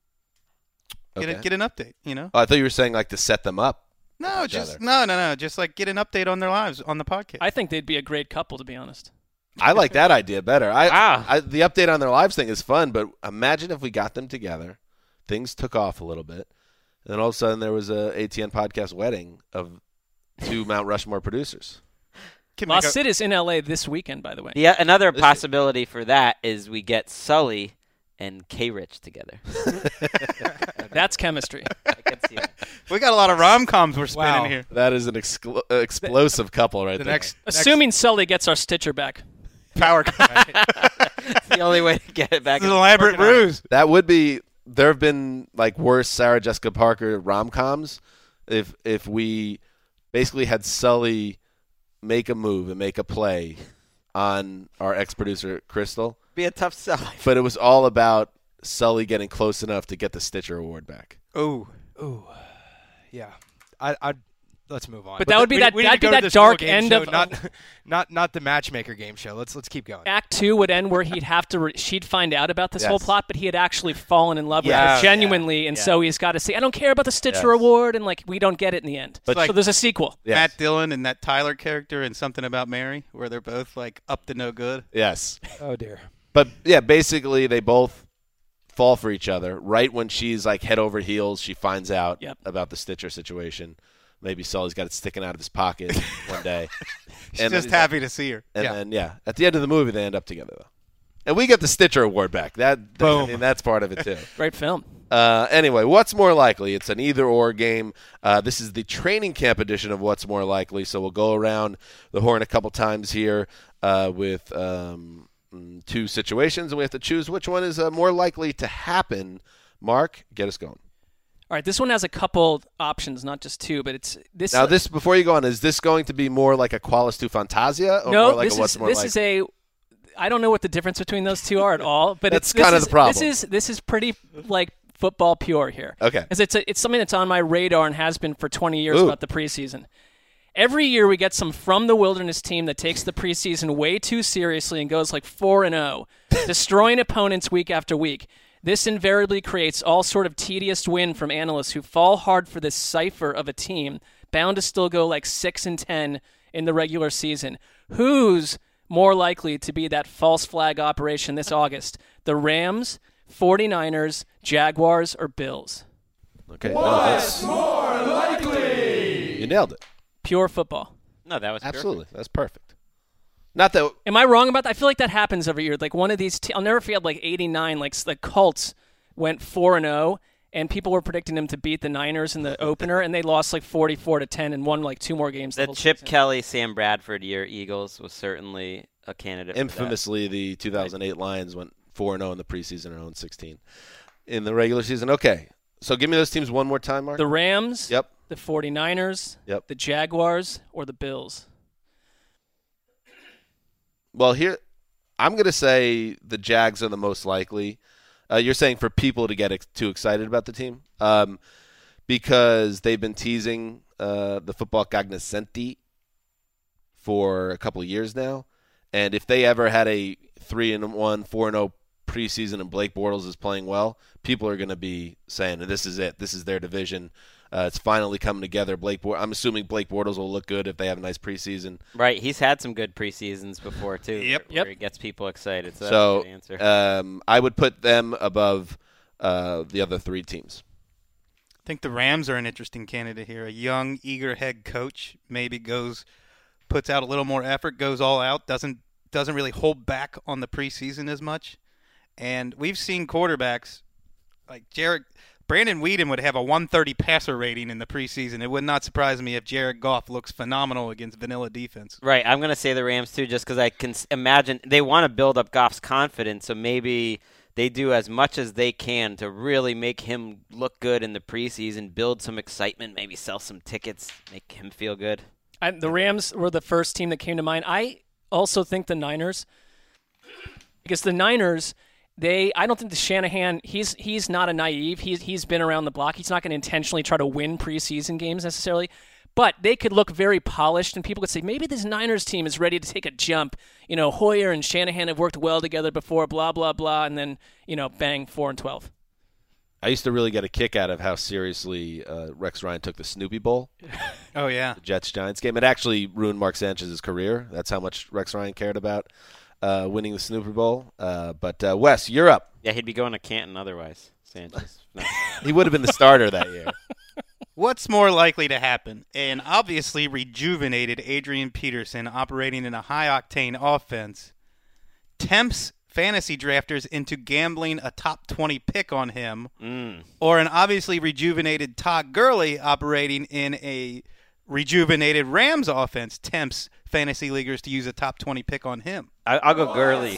Get Okay. a, get an update, you know? Oh, I thought you were saying like to set them up. No, just no, no, no. Just like get an update on their lives on the podcast. I think they'd be a great couple, to be honst. I like that idea better. I, Ah. I the update on their lives thing is fun, but imagine if we got them together, things took off a little bit, and then all of a sudden there was a A T N podcast wedding of two Mount Rushmore producers. Well, Sid is in L A this weekend, by the way. Yeah, another possibility for that is we get Sully and K-Rich together. That's chemistry. I can see that. We got a lot of rom-coms we're spinning Wow. here. That is an exclo- uh, explosive couple right The there. next, Assuming Sully gets our Stitcher back. Power cut. It's the only way to get it back. This is an elaborate Working on it. ruse. That would be. There have been like worse Sarah Jessica Parker rom coms. If if we basically had Sully make a move and make a play on our ex producer Crystal, Be a tough sell. but it was all about Sully getting close enough to get the Stitcher Award back. Ooh. ooh, yeah. I, I, let's move on. But that would be we- that- we need that'd to be go to that the small dark game end show, of- not, not, not the matchmaker game show. Let's, let's keep going. Act two would end where he'd have to, re- she'd find out about this Yes. whole plot, but he had actually fallen in love with Yeah, her genuinely, and yeah. so he's got to say, I don't care about the Stitcher Yes. Award, and like we don't get it in the end. But- so there's a sequel. Yes. Matt Dillon and that Tyler character in Something About Mary, where they're both like up to no good. Yes. Oh dear. But yeah, basically they both fall for each other right when she's like head over heels. She finds out Yep. about the Stitcher situation. Maybe Sully's got it sticking out of his pocket one day. She's And just then- happy to see her. And Yeah. then yeah, at the end of the movie they end up together though, and we get the Stitcher Award back. That I Boom. mean, that's part of it too. Great film. Uh, anyway, what's more likely? It's an either-or game. Uh, this is the training camp edition of What's More Likely, so we'll go around the horn a couple times here uh, with um, mm, two situations, and we have to choose which one is uh, more likely to happen. Mark, get us going. All right, this one has a couple options, not just two, but it's this. Now, this before you go on, is this going to be more like a Qualis tu Fantasia, or no, more like this a What's is More this Likely? is a. I don't know what the difference between those two are at all, but That's it's, this kind of is- the problem. This is this is pretty like football pure here. Okay. Because it's, a, it's something that's on my radar and has been for twenty years Ooh. about the preseason. Every year we get some from the wilderness team that takes the preseason way too seriously and goes like four and oh, destroying opponents week after week. This invariably creates all sort of tedious win from analysts who fall hard for this cipher of a team bound to still go like six and ten in the regular season. Who's more likely to be that false flag operation this August? The Rams, forty-niners, Jaguars, or Bills? Okay. What's no, more likely? You nailed it. Pure football. No, that was Absolutely. perfect. That's perfect. Not that. Am I wrong about that? I feel like that happens every year. Like one of these, te- I'll never forget. Like eighty-nine, like the Colts went four and zero, and people were predicting them to beat the Niners in the opener, and they lost like forty-four to ten and won like two more games. The whole Chip season. Kelly, Sam Bradford year Eagles was certainly a candidate. Infamously, the two thousand eight Lions went four and zero in the preseason and oh and sixteen in the regular season. Okay, so give me those teams one more time, Mark. The Rams. Yep. The forty-niners. Yep. The Jaguars or the Bills. Well, here, I'm going to say the Jags are the most likely. Uh, you're saying for people to get ex- too excited about the team um, because they've been teasing uh, the football cognoscenti for a couple of years now. And if they ever had a three and one, four and oh preseason and Blake Bortles is playing well, people are going to be saying, this is it. This is their division. Uh, it's finally coming together. Blake, Bort- I'm assuming Blake Bortles will look good if they have a nice preseason. Right, he's had some good preseasons before too. Yep, where yep. He gets people excited. So, So, that's a good answer. um, I would put them above uh, the other three teams. I think the Rams are an interesting candidate here. A young, eager head coach maybe goes, puts out a little more effort, goes all out, doesn't doesn't really hold back on the preseason as much. And we've seen quarterbacks like Jared. Brandon Weeden would have a one thirty passer rating in the preseason. It would not surprise me if Jared Goff looks phenomenal against vanilla defense. Right, I'm going to say the Rams too, just because I can s- imagine they want to build up Goff's confidence, so maybe they do as much as they can to really make him look good in the preseason, build some excitement, maybe sell some tickets, make him feel good. I, the Rams were the first team that came to mind. I also think the Niners, because the Niners, they I don't think the Shanahan, he's he's not a naive. He's he's been around the block. He's not going to intentionally try to win preseason games necessarily. But they could look very polished, and people could say, maybe this Niners team is ready to take a jump. You know, Hoyer and Shanahan have worked well together before, blah, blah, blah, and then, you know, bang, four and twelve. I used to really get a kick out of how seriously uh, Rex Ryan took the Snoopy Bowl, Oh, yeah. the Jets-Giants game. It actually ruined Mark Sanchez's career. That's how much Rex Ryan cared about uh, winning the Snoopy Bowl. Uh, but, uh, Wes, you're up. Yeah, he'd be going to Canton otherwise, Sanchez. No. He would have been the starter that year. What's more likely to happen? An obviously rejuvenated Adrian Peterson operating in a high-octane offense tempts fantasy drafters into gambling a top twenty pick on him, Mm. or an obviously rejuvenated Todd Gurley operating in a rejuvenated Rams offense tempts fantasy leaguers to use a top twenty pick on him. I, I'll go Gurley.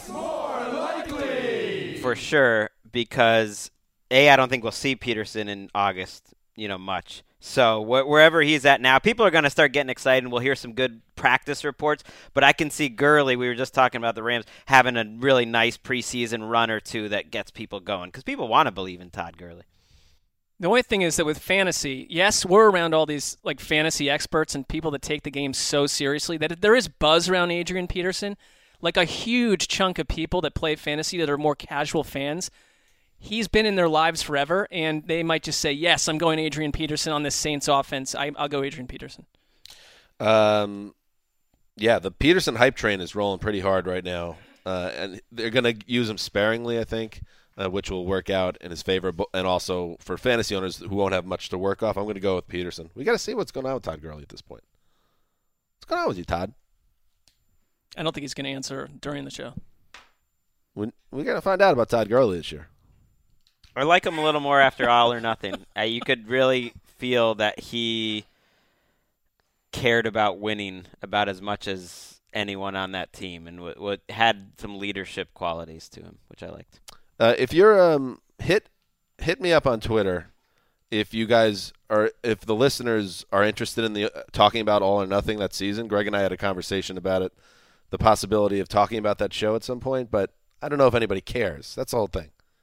For sure, because A, I don't think we'll see Peterson in August, you know, much. So wh- wherever he's at now, people are going to start getting excited, and we'll hear some good practice reports. But I can see Gurley, we were just talking about the Rams, having a really nice preseason run or two that gets people going, because people want to believe in Todd Gurley. The only thing is that with fantasy, yes, we're around all these like fantasy experts and people that take the game so seriously that there is buzz around Adrian Peterson. Like a huge chunk of people that play fantasy that are more casual fans, he's been in their lives forever, and they might just say, yes, I'm going Adrian Peterson on this Saints offense. I, I'll go Adrian Peterson. Um, yeah, the Peterson hype train is rolling pretty hard right now, uh, and they're going to use him sparingly, I think, uh, which will work out in his favor. But, and also for fantasy owners who won't have much to work off, I'm going to go with Peterson. We got to see what's going on with Todd Gurley at this point. What's going on with you, Todd? I don't think he's going to answer during the show. We we got to find out about Todd Gurley this year. I like him a little more after All or Nothing. Uh, you could really feel that he cared about winning about as much as anyone on that team, and w- w- had some leadership qualities to him, which I liked. Uh, if you're um hit hit me up on Twitter if you guys are if the listeners are interested in the uh, talking about All or Nothing that season. Greg and I had a conversation about it, the possibility of talking about that show at some point, but I don't know if anybody cares. That's the whole thing.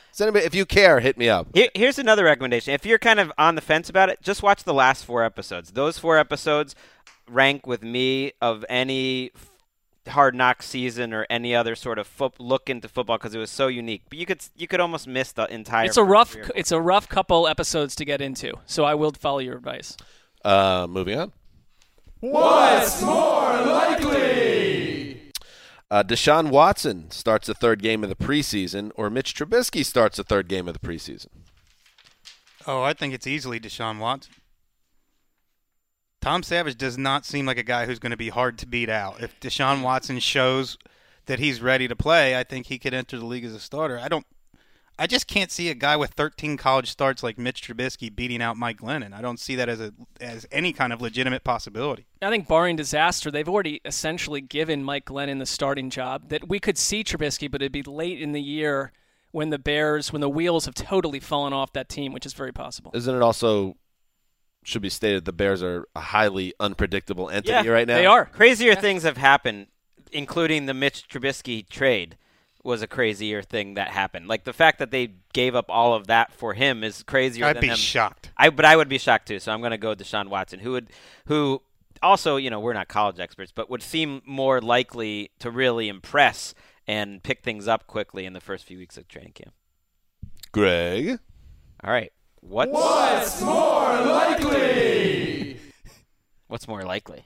Does anybody, if you care, hit me up. Here, here's another recommendation. If you're kind of on the fence about it, just watch the last four episodes. Those four episodes rank with me of any Hard Knocks season or any other sort of fo- look into football because it was so unique. But you could you could almost miss the entire. It's a rough it's a rough couple episodes to get into. So I will follow your advice. Uh, moving on. What's more likely? Uh, Deshaun Watson starts the third game of the preseason, or Mitch Trubisky starts the third game of the preseason. Oh, I think it's easily Deshaun Watson. Tom Savage does not seem like a guy who's going to be hard to beat out. If Deshaun Watson shows that he's ready to play, I think he could enter the league as a starter. I don't. I just can't see a guy with thirteen college starts like Mitch Trubisky beating out Mike Glennon. I don't see that as a as any kind of legitimate possibility. I think barring disaster, they've already essentially given Mike Glennon the starting job. That we could see Trubisky, but it'd be late in the year when the Bears, when the wheels have totally fallen off that team, which is very possible. Isn't it also should be stated the Bears are a highly unpredictable entity yeah, right now? They are. Crazier yeah. things have happened, including the Mitch Trubisky trade was a crazier thing that happened. Like the fact that they gave up all of that for him is crazier I'd than be them. shocked. I but I would be shocked too. So I'm going to go with Deshaun Watson, who would who also, you know, we're not college experts, but would seem more likely to really impress and pick things up quickly in the first few weeks of training camp. Greg. All right. What's, What's more likely? What's more likely?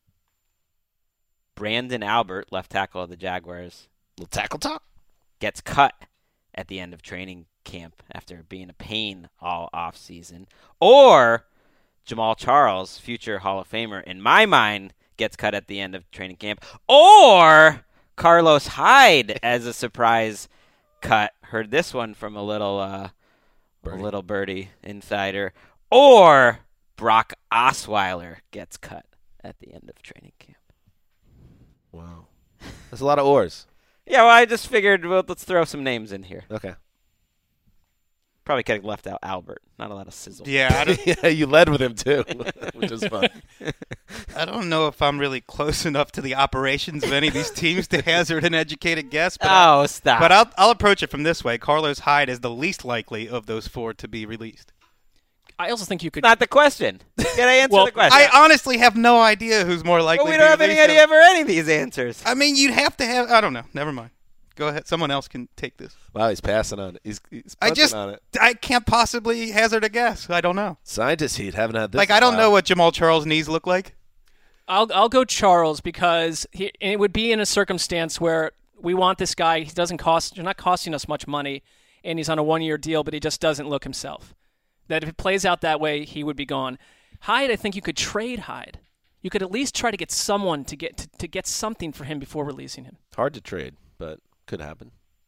Brandon Albert, left tackle of the Jaguars, Little tackle talk. gets cut at the end of training camp after being a pain all off season. Or Jamal Charles, future Hall of Famer, in my mind, gets cut at the end of training camp. Or Carlos Hyde as a surprise cut. Heard this one from a little uh, a little birdie insider. Or Brock Osweiler gets cut at the end of training camp. Wow. That's a lot of oars. Yeah, well, I just figured, well, let's throw some names in here. Okay. Probably could have left out Albert. Not a lot of sizzle. Yeah, I don't, yeah, you led with him too, which is fun. I don't know if I'm really close enough to the operations of any of these teams to hazard an educated guess. But oh, I, stop. But I'll, I'll approach it from this way. Carlos Hyde is the least likely of those four to be released. I also think you could. Not the question. You gotta answer well, the question. I honestly have no idea who's more likely. But we to don't be have any released. idea for any of these answers. I mean, you'd have to have. I don't know. Never mind. Go ahead. Someone else can take this. Wow, he's passing on it. He's, he's I punting just, on it. I can't possibly hazard a guess. I don't know. Scientists heat haven't had this. Like, in a I don't while. know what Jamal Charles' knees look like. I'll I'll go Charles because he, it would be in a circumstance where we want this guy. He doesn't cost. You're not costing us much money, and he's on a one-year deal, but he just doesn't look himself. That if it plays out that way, he would be gone. Hyde, I think you could trade Hyde. You could at least try to get someone to get to, to get something for him before releasing him. Hard to trade, but could happen.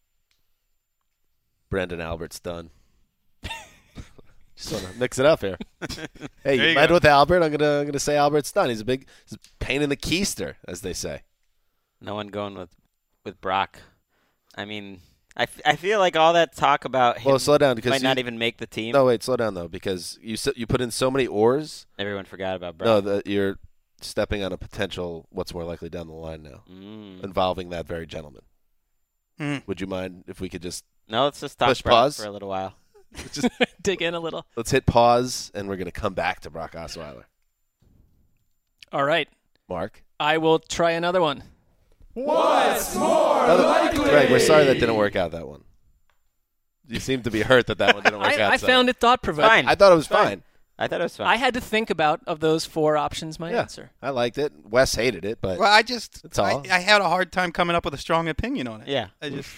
Brandon Albert's done. Just want to mix it up here. Hey, you, you led go. with Albert. I'm gonna I'm gonna say Albert's done. He's a big he's a pain in the keister, as they say. No one going with, with Brock. I mean, I, f- I feel like all that talk about him Well, slow down because might you, not even make the team. No, wait, slow down though, because you s- you put in so many oars. Everyone forgot about Brock. No, that you're stepping on a potential what's more likely down the line now, Mm. involving that very gentleman. Mm. Would you mind if we could just No, let's just talk push Brock pause for a little while. just Dig in a little. let's hit pause and we're gonna come back to Brock Osweiler. All right. Mark, I will try another one. What's more Another- likely? Greg, we're sorry that didn't work out. That one. You seem to be hurt that that one didn't work I, out. I so. found it thought-provoking. Fine. I thought it was Fine. fine. I thought it was fun. I had to think about, of those four options, my Yeah, answer. I liked it. Wes hated it, but Well, I just, That's I, all. I had a hard time coming up with a strong opinion on it. Yeah. I just,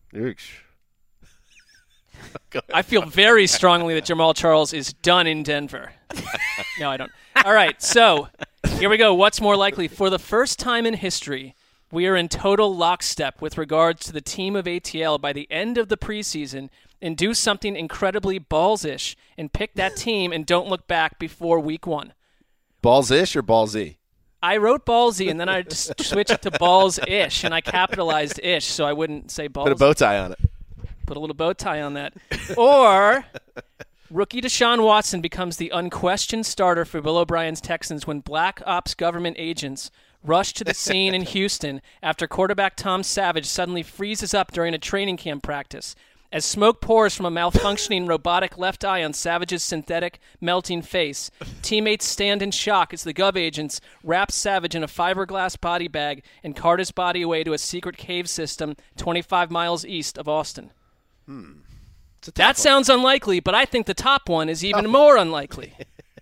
I feel very strongly that Jamal Charles is done in Denver. No, I don't. All right, so here we go. What's more likely? For the first time in history, we are in total lockstep with regards to the team of A T L by the end of the preseason and do something incredibly balls-ish and pick that team and don't look back before week one. balls-ish or ballsy? I wrote ballsy, and then I just switched to balls-ish, and I capitalized ish so I wouldn't say balls. Put a bow tie on it. Put a little bow tie on that. Or rookie Deshaun Watson becomes the unquestioned starter for Bill O'Brien's Texans when Black Ops government agents rush to the scene in Houston after quarterback Tom Savage suddenly freezes up during a training camp practice. As smoke pours from a malfunctioning robotic left eye on Savage's synthetic, melting face, teammates stand in shock as the Gov agents wrap Savage in a fiberglass body bag and cart his body away to a secret cave system twenty-five miles east of Austin. Hmm. That one. Sounds unlikely, but I think the top one is even oh. more unlikely.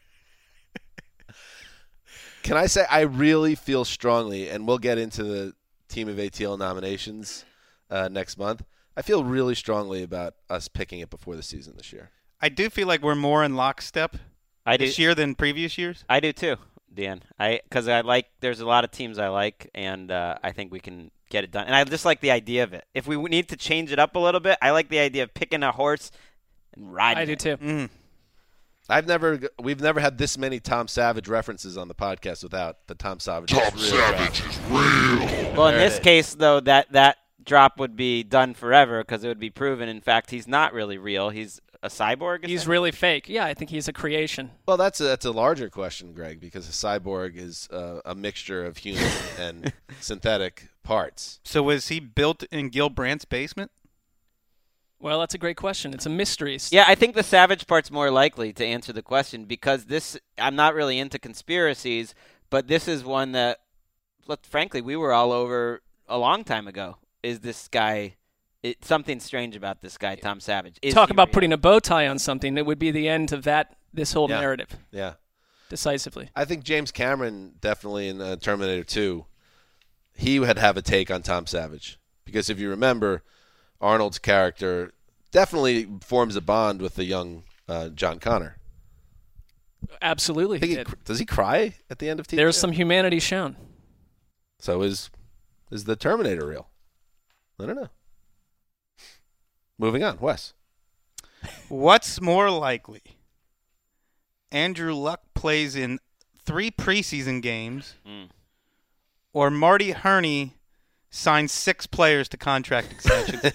Can I say I really feel strongly, and we'll get into the Team of A T L nominations uh, next month, I feel really strongly about us picking it before the season this year. I do feel like we're more in lockstep I this do. year than previous years. I do too, Dan. I because I like. There's a lot of teams I like, and uh, I think we can get it done. And I just like the idea of it. If we need to change it up a little bit, I like the idea of picking a horse and riding. I do it. too. Mm. I've never, we've never had this many Tom Savage references on the podcast without the Tom Savage. Tom Savage is real. Well, in this case, though, that that drop would be done forever because it would be proven. In fact, he's not really real. He's a cyborg. He's really fake. Yeah, I think he's a creation. Well, that's a, that's a larger question, Greg, because a cyborg is uh, a mixture of human and synthetic parts. So was he built in Gil Brandt's basement? Well, that's a great question. It's a mystery. Yeah, I think the Savage part's more likely to answer the question because this, I'm not really into conspiracies, but this is one that, look, frankly, we were all over a long time ago. Is this guy, it, something strange about this guy, Tom Savage. Is Talk about real? putting a bow tie on something. That would be the end of that, this whole yeah. narrative. Yeah. Decisively. I think James Cameron definitely in uh, Terminator two, he would have a take on Tom Savage. Because if you remember, Arnold's character definitely forms a bond with the young uh, John Connor. Absolutely. He he, does he cry at the end of T V? There's some humanity shown. So is is the Terminator real? I don't know. Moving on, Wes. What's more likely? Andrew Luck plays in three preseason games, mm. or Marty Herney signs six players to contract extensions.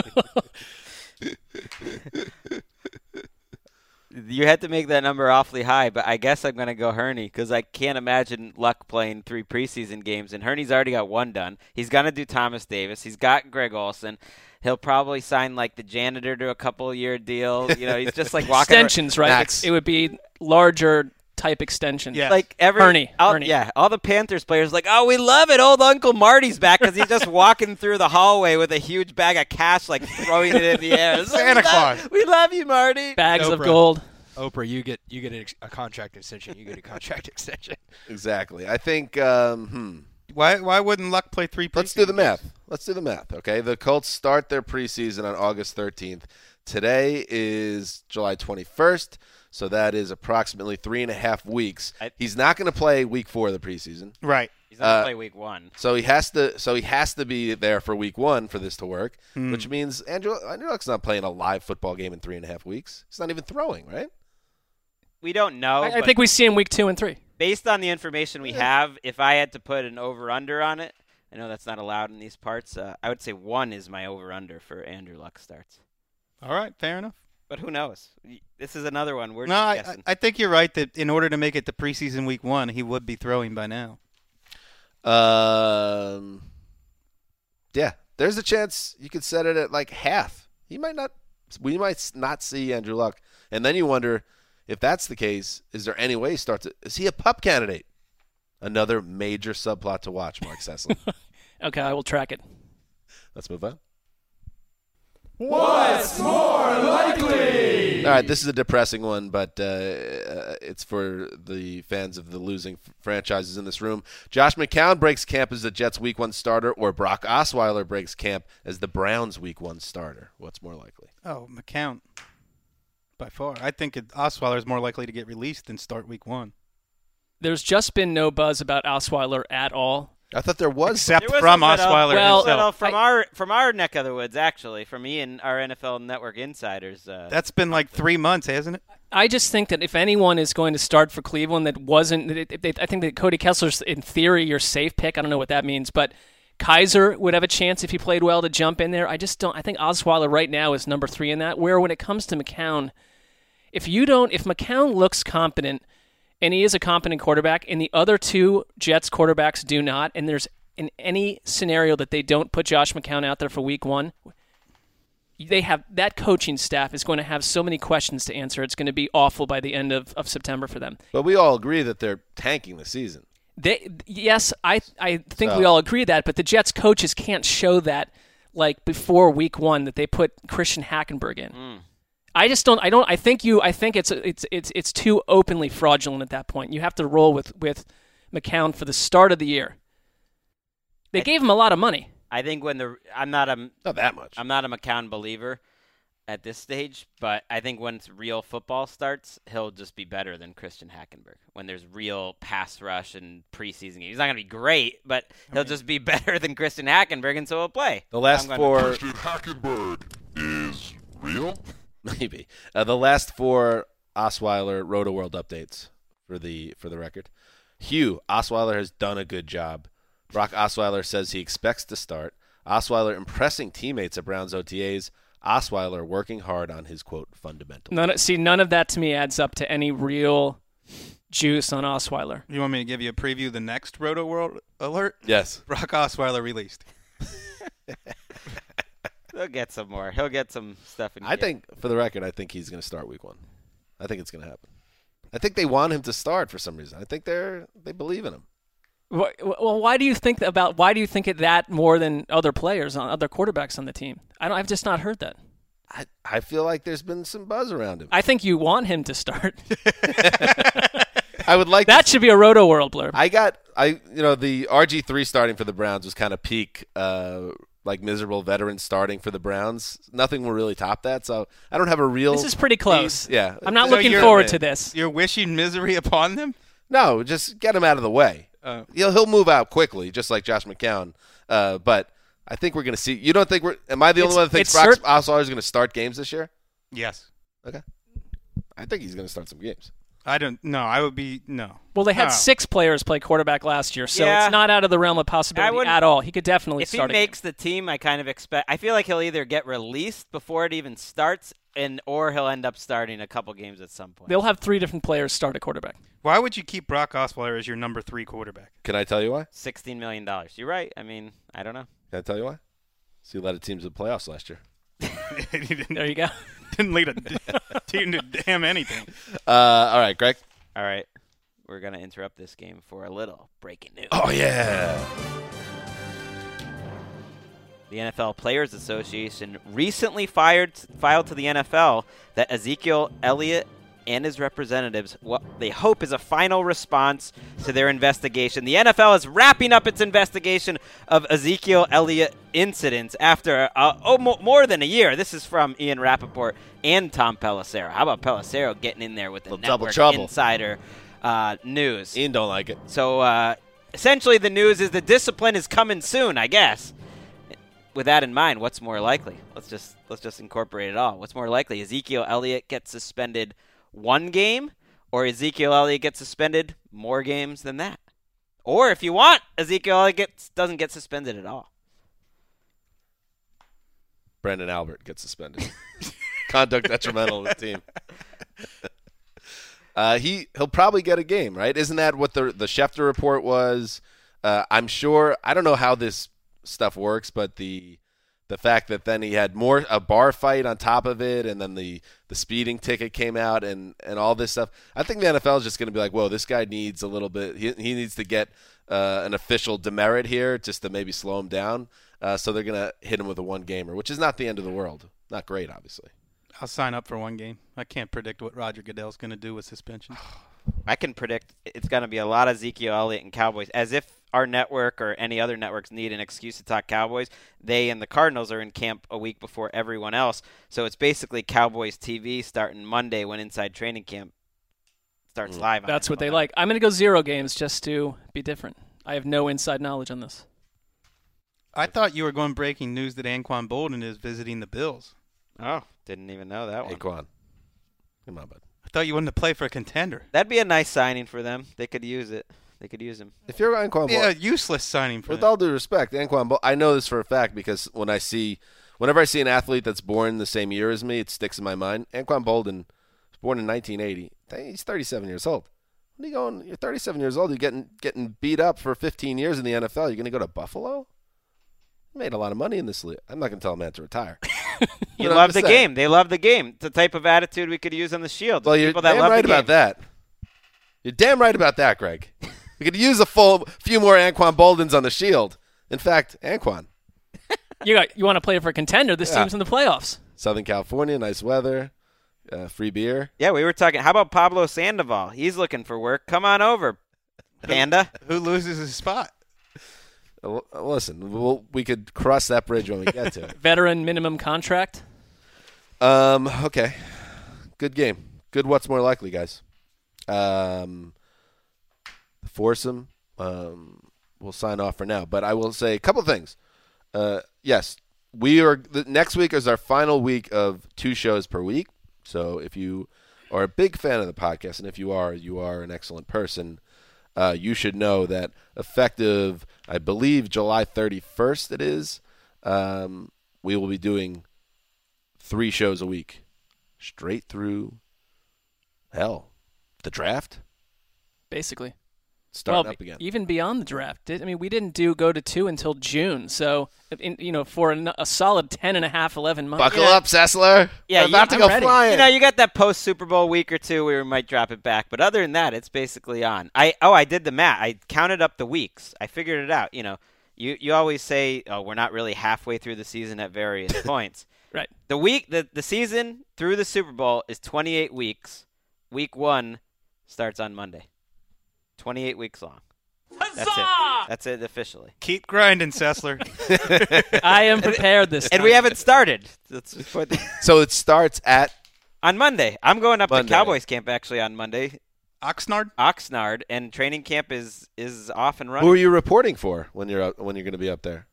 You had to make that number awfully high, but I guess I'm going to go Herney because I can't imagine Luck playing three preseason games, and Herney's already got one done. He's going to do Thomas Davis. He's got Greg Olsen. He'll probably sign like the janitor to a couple-year deal. You know, he's just like walking extensions, around. right? Max. It would be larger type extensions. Yeah, like every Herney. All, Herney. Yeah, all the Panthers players like, oh, we love it. Old Uncle Marty's back because he's just walking through the hallway with a huge bag of cash, like throwing it in the air. Santa Claus. We love you, Marty. Bags Oprah. of gold. Oprah, you get you get a, a contract extension. You get a contract extension. Exactly. I think. Um, hmm. Why why wouldn't Luck play three preseason Let's do the games? math. Let's do the math. Okay, the Colts start their preseason on August thirteenth. Today is July twenty-first, so that is approximately three and a half weeks. I, He's not going to play week four of the preseason. Right. He's not going to Uh, play week one. So he has to. So he has to be there for week one for this to work, Hmm. which means Andrew Andrew Luck's not playing a live football game in three and a half weeks. He's not even throwing, right? We don't know. I, I but think we see him week two and three. based on the information we have, if I had to put an over-under on it, I know that's not allowed in these parts, uh, I would say one is my over-under for Andrew Luck starts. All right, fair enough. But who knows? This is another one. We're no, just I, guessing. I think you're right that in order to make it to preseason week one, he would be throwing by now. Um, yeah, there's a chance you could set it at like half. He might not. We might not see Andrew Luck, and then you wonder if that's the case. Is there any way he starts? It, is he a pup candidate? Another major subplot to watch, Mark Sessler. Okay, I will track it. Let's move on. What's more likely? All right, this is a depressing one, but uh, uh, it's for the fans of the losing f- franchises in this room. Josh McCown breaks camp as the Jets' Week One starter, or Brock Osweiler breaks camp as the Browns' Week One starter. What's more likely? Oh, McCown. By far. I think it, Osweiler is more likely to get released than start week one. There's just been no buzz about Osweiler at all. I thought there was. Except There was from a little- Osweiler well, himself. Well, from I- our from our neck of the woods, actually, from me and our N F L Network insiders. Uh, That's been like three months, hasn't it? I just think that if anyone is going to start for Cleveland that wasn't – I think that Cody Kessler's, in theory, your safe pick. I don't know what that means. But Kaiser would have a chance if he played well to jump in there. I just don't – I think Osweiler right now is number three in that, where when it comes to McCown, if you don't – if McCown looks competent and he is a competent quarterback and the other two Jets quarterbacks do not, and there's in any scenario that they don't put Josh McCown out there for week one – they have that coaching staff is going to have so many questions to answer. It's going to be awful by the end of, of September for them. But we all agree that they're tanking the season. They yes, I I think So- we all agree that, but the Jets coaches can't show that like before week one that they put Christian Hackenberg in. Mm. I just don't. I don't. I think you. I think it's it's it's it's too openly fraudulent at that point. You have to roll with with McCown for the start of the year. They I- gave him a lot of money. I think when the I'm not a Not that much. I'm not a McCown believer at this stage, but I think once real football starts, he'll just be better than Christian Hackenberg. When there's real pass rush and preseason games, he's not going to be great, but he'll just be better than Christian Hackenberg, and so he'll play. The last I'm gonna- four, Christian Hackenberg is real? maybe uh, the last four Osweiler Roto World updates for the for the record. Hugh Osweiler has done a good job. Brock Osweiler says he expects to start. Osweiler impressing teammates at Browns O T As. Osweiler working hard on his, quote, fundamentals. None. See, none of that to me adds up to any real juice on Osweiler. You want me to give you a preview of the next Roto World alert? Yes. Brock Osweiler released. He'll get some more. He'll get some stuff in I here. think, for the record, I think he's going to start week one. I think it's going to happen. I think they want him to start for some reason. I think they're they believe in him. Wh- Well, why do you think about? Why do you think it that more than other players on other quarterbacks on the team? I don't. I've just not heard that. I, I feel like there's been some buzz around him. I think you want him to start. I would like that should be a Roto World blurb. I got I you know the R G three starting for the Browns was kind of peak uh, like miserable veteran starting for the Browns. Nothing will really top that. So I don't have a real. This is pretty close. Yeah, I'm not So looking you're- forward to this. You're wishing misery upon them? No, just get him out of the way. Uh, He'll he'll move out quickly, just like Josh McCown. Uh, but I think we're going to see. You don't think we're? Am I the only It's- one that thinks it's Brock cert- Osweiler is going to start games this year? yes. Okay, I think he's going to start some games. I don't know. I would be no. Well, they had Oh. six players play quarterback last year, so Yeah. it's not out of the realm of I possibility wouldn't- at all. He could definitely if he start. a makes the team, I kind of expect. I feel like he'll either get released before it even starts, and or he'll end up starting a couple games at some point. They'll have three different players start a quarterback. Why would you keep Brock Osweiler as your number three quarterback? Can I tell you why? Sixteen million dollars. You're right. I mean, I don't know. Can I tell you why? See a lot of teams in the playoffs last year. he didn't, There you go. didn't lead a team to damn anything. Uh, all right, Greg. All right, we're gonna interrupt this game for a little breaking news. Oh yeah. The N F L Players Association recently fired, filed to the N F L that Ezekiel Elliott and his representatives, what they hope is a final response to their investigation. The N F L is wrapping up its investigation of Ezekiel Elliott incidents after uh, oh, mo- more than a year. This is from Ian Rappaport and Tom Pelissero. How about Pelissero getting in there with the Well, double network trouble. insider uh, news? Ian don't like it. So uh, essentially the news is the discipline is coming soon, I guess. With that in mind, what's more likely? Let's just let's just incorporate it all. What's more likely? Ezekiel Elliott gets suspended one game, or Ezekiel Elliott gets suspended more games than that? Or if you want, Ezekiel Elliott gets, doesn't get suspended at all. Brendan Albert gets suspended. Conduct detrimental to the team. Uh, he he'll probably get a game, right? Isn't that what the the Schefter report was? Uh, I'm sure. I don't know how this stuff works, but the the fact that then he had more a bar fight on top of it, and then the the speeding ticket came out, and and all this stuff. I think the N F L is just going to be like, whoa, this guy needs a little bit. He he needs to get uh, an official demerit here, just to maybe slow him down. Uh, so they're going to hit him with a one gamer, which is not the end of the world. Not great, obviously. I'll sign up for one game. I can't predict what Roger Goodell's going to do with suspensions. I can predict it's going to be a lot of Ezekiel Elliott and Cowboys. As if our network or any other networks need an excuse to talk Cowboys, they and the Cardinals are in camp a week before everyone else. So it's basically Cowboys T V starting Monday when Inside Training Camp starts live. on That's N F L what they Network. like. I'm going to go zero games just to be different. I have no inside knowledge on this. I thought you were going breaking news that Anquan Bolden is visiting the Bills. Oh, didn't even know that one. Aquan. Come on, bud. I thought you wanted to play for a contender. That'd be a nice signing for them. They could use it. They could use him. If you're Anquan Yeah, Bolden, useless signing for with them. all due respect, Anquan Bolden, I know this for a fact because when I see, whenever I see an athlete that's born the same year as me, it sticks in my mind. Anquan Bolden was born in nineteen eighty. He's thirty-seven years old. What are you going? You're thirty-seven years old. You're getting getting beat up for fifteen years in the N F L. You're going to go to Buffalo? made a lot of money in this league. I'm not going to tell a man to retire. You love the game. They love the game. It's the type of attitude we could use on the Shield. Well, you're People that damn love right the game. about that. You're damn right about that, Greg. We could use a full few more Anquan Boldens on the Shield. In fact, Anquan. You got you want to play for a contender? This Yeah. team's in the playoffs. Southern California, nice weather, uh, free beer. Yeah, we were talking. How about Pablo Sandoval? He's looking for work. Come on over, Panda. Who loses his spot? Uh, listen, we'll, we could cross that bridge when we get to it. Veteran minimum contract. Um. Okay. Good game. Good. What's more likely, guys? Um. Foursome. Um. We'll sign off for now, but I will say a couple things. Uh. Yes, we are. The, next week is our final week of two shows per week. So if you are a big fan of the podcast, and if you are, you are an excellent person. Uh, you should know that effective, I believe, July thirty-first it is, um, we will be doing three shows a week, straight through, hell, the draft. Basically. Starting well, up again. Even beyond the draft. Did, I mean, we didn't do go to two until June. So, in, you know, for a, a solid ten and a half, eleven months. Buckle up, Sessler. Yeah, We're about you, to I'm go ready. flying. You know, you got that post Super Bowl week or two where we might drop it back, but other than that, it's basically on. I oh, I did the math. I counted up the weeks. I figured it out. You know, you you always say, oh, we're not really halfway through the season at various points. Right. The week, the the season through the Super Bowl is twenty-eight weeks. Week one starts on Monday. twenty-eight weeks long. That's it. That's it officially. Keep grinding, Sessler. I am prepared this time. And we haven't started. So it starts at on Monday. I'm going up Monday. to Cowboys camp actually on Monday. Oxnard? Oxnard, and training camp is is off and running. Who are you reporting for when you're up, when you're going to be up there?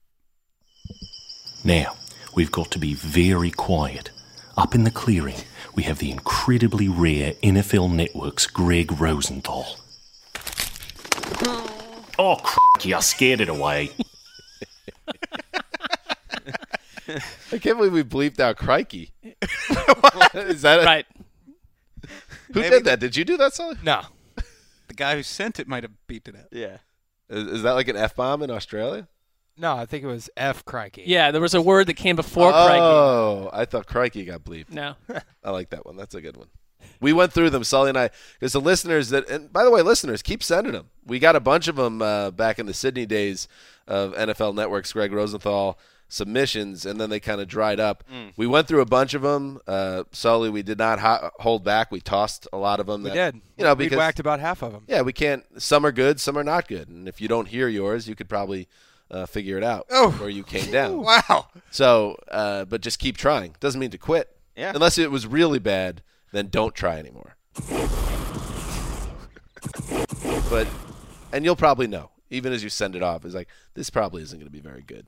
Now, we've got to be very quiet. Up in the clearing, we have the incredibly rare N F L Network's Greg Rosenthal. Oh, crikey, I scared it away. I can't believe we bleeped out crikey. Is that a, right? Who Maybe did that? Did you do that, Sully? No. The guy who sent it might have beeped it out. Yeah. Is, is that like an F-bomb in Australia? No, I think it was F crikey. Yeah, there was a word that came before crikey. Oh, I thought crikey got bleeped. No. I like that one. That's a good one. We went through them, Sully and I, because the listeners that, and by the way, listeners, keep sending them. We got a bunch of them uh, back in the Sydney days of N F L Network's Greg Rosenthal submissions, and then they kind of dried up. Mm. We went through a bunch of them. Uh, Sully, we did not ho- hold back. We tossed a lot of them. We that, did. You know, we because whacked about half of them. Yeah, we can't. Some are good, some are not good. And if you don't hear yours, you could probably uh, figure it out Oh. where you came down. Wow. So, uh, but just keep trying. Doesn't mean to quit. Yeah. Unless it was really bad, then don't try anymore. But, and you'll probably know, even as you send it off, it's like, this probably isn't going to be very good.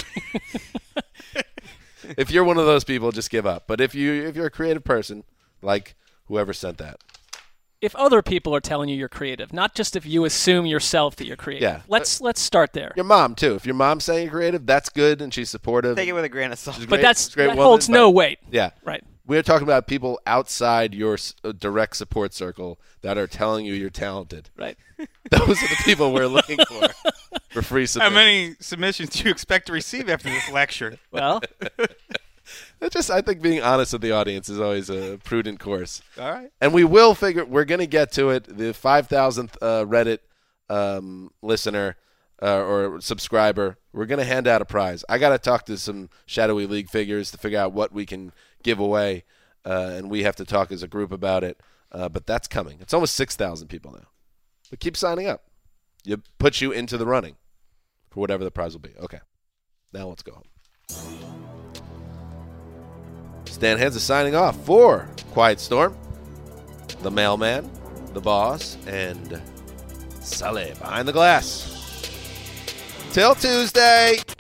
If you're one of those people, just give up. But if you if you're a creative person, like whoever sent that, If other people are telling you you're creative, not just if you assume yourself that you're creative. Yeah. Let's let's start there. your mom too. If your mom's saying you're creative, that's good, and she's supportive. Take it with a grain of salt. She's a But great- that's she's a great that woman, holds no but- weight. Yeah. Right. We're talking about people outside your s- uh, direct support circle that are telling you you're talented. Right. Those are the people we're looking for for free How submission. many submissions do you expect to receive after this lecture? Well, I just I think being honest with the audience is always a prudent course. All right. And we will figure we're going to get to it. The five thousandth uh, Reddit um, listener uh, or subscriber, we're going to hand out a prize. I got to talk to some Shadowy League figures to figure out what we can give away, uh, and we have to talk as a group about it. Uh, but that's coming. It's almost six thousand people now. But keep signing up. It puts you into the running for whatever the prize will be. Okay. Now let's go home. Stan Hansa signing off for Quiet Storm, the mailman, the boss, and Sully behind the glass. Till Tuesday.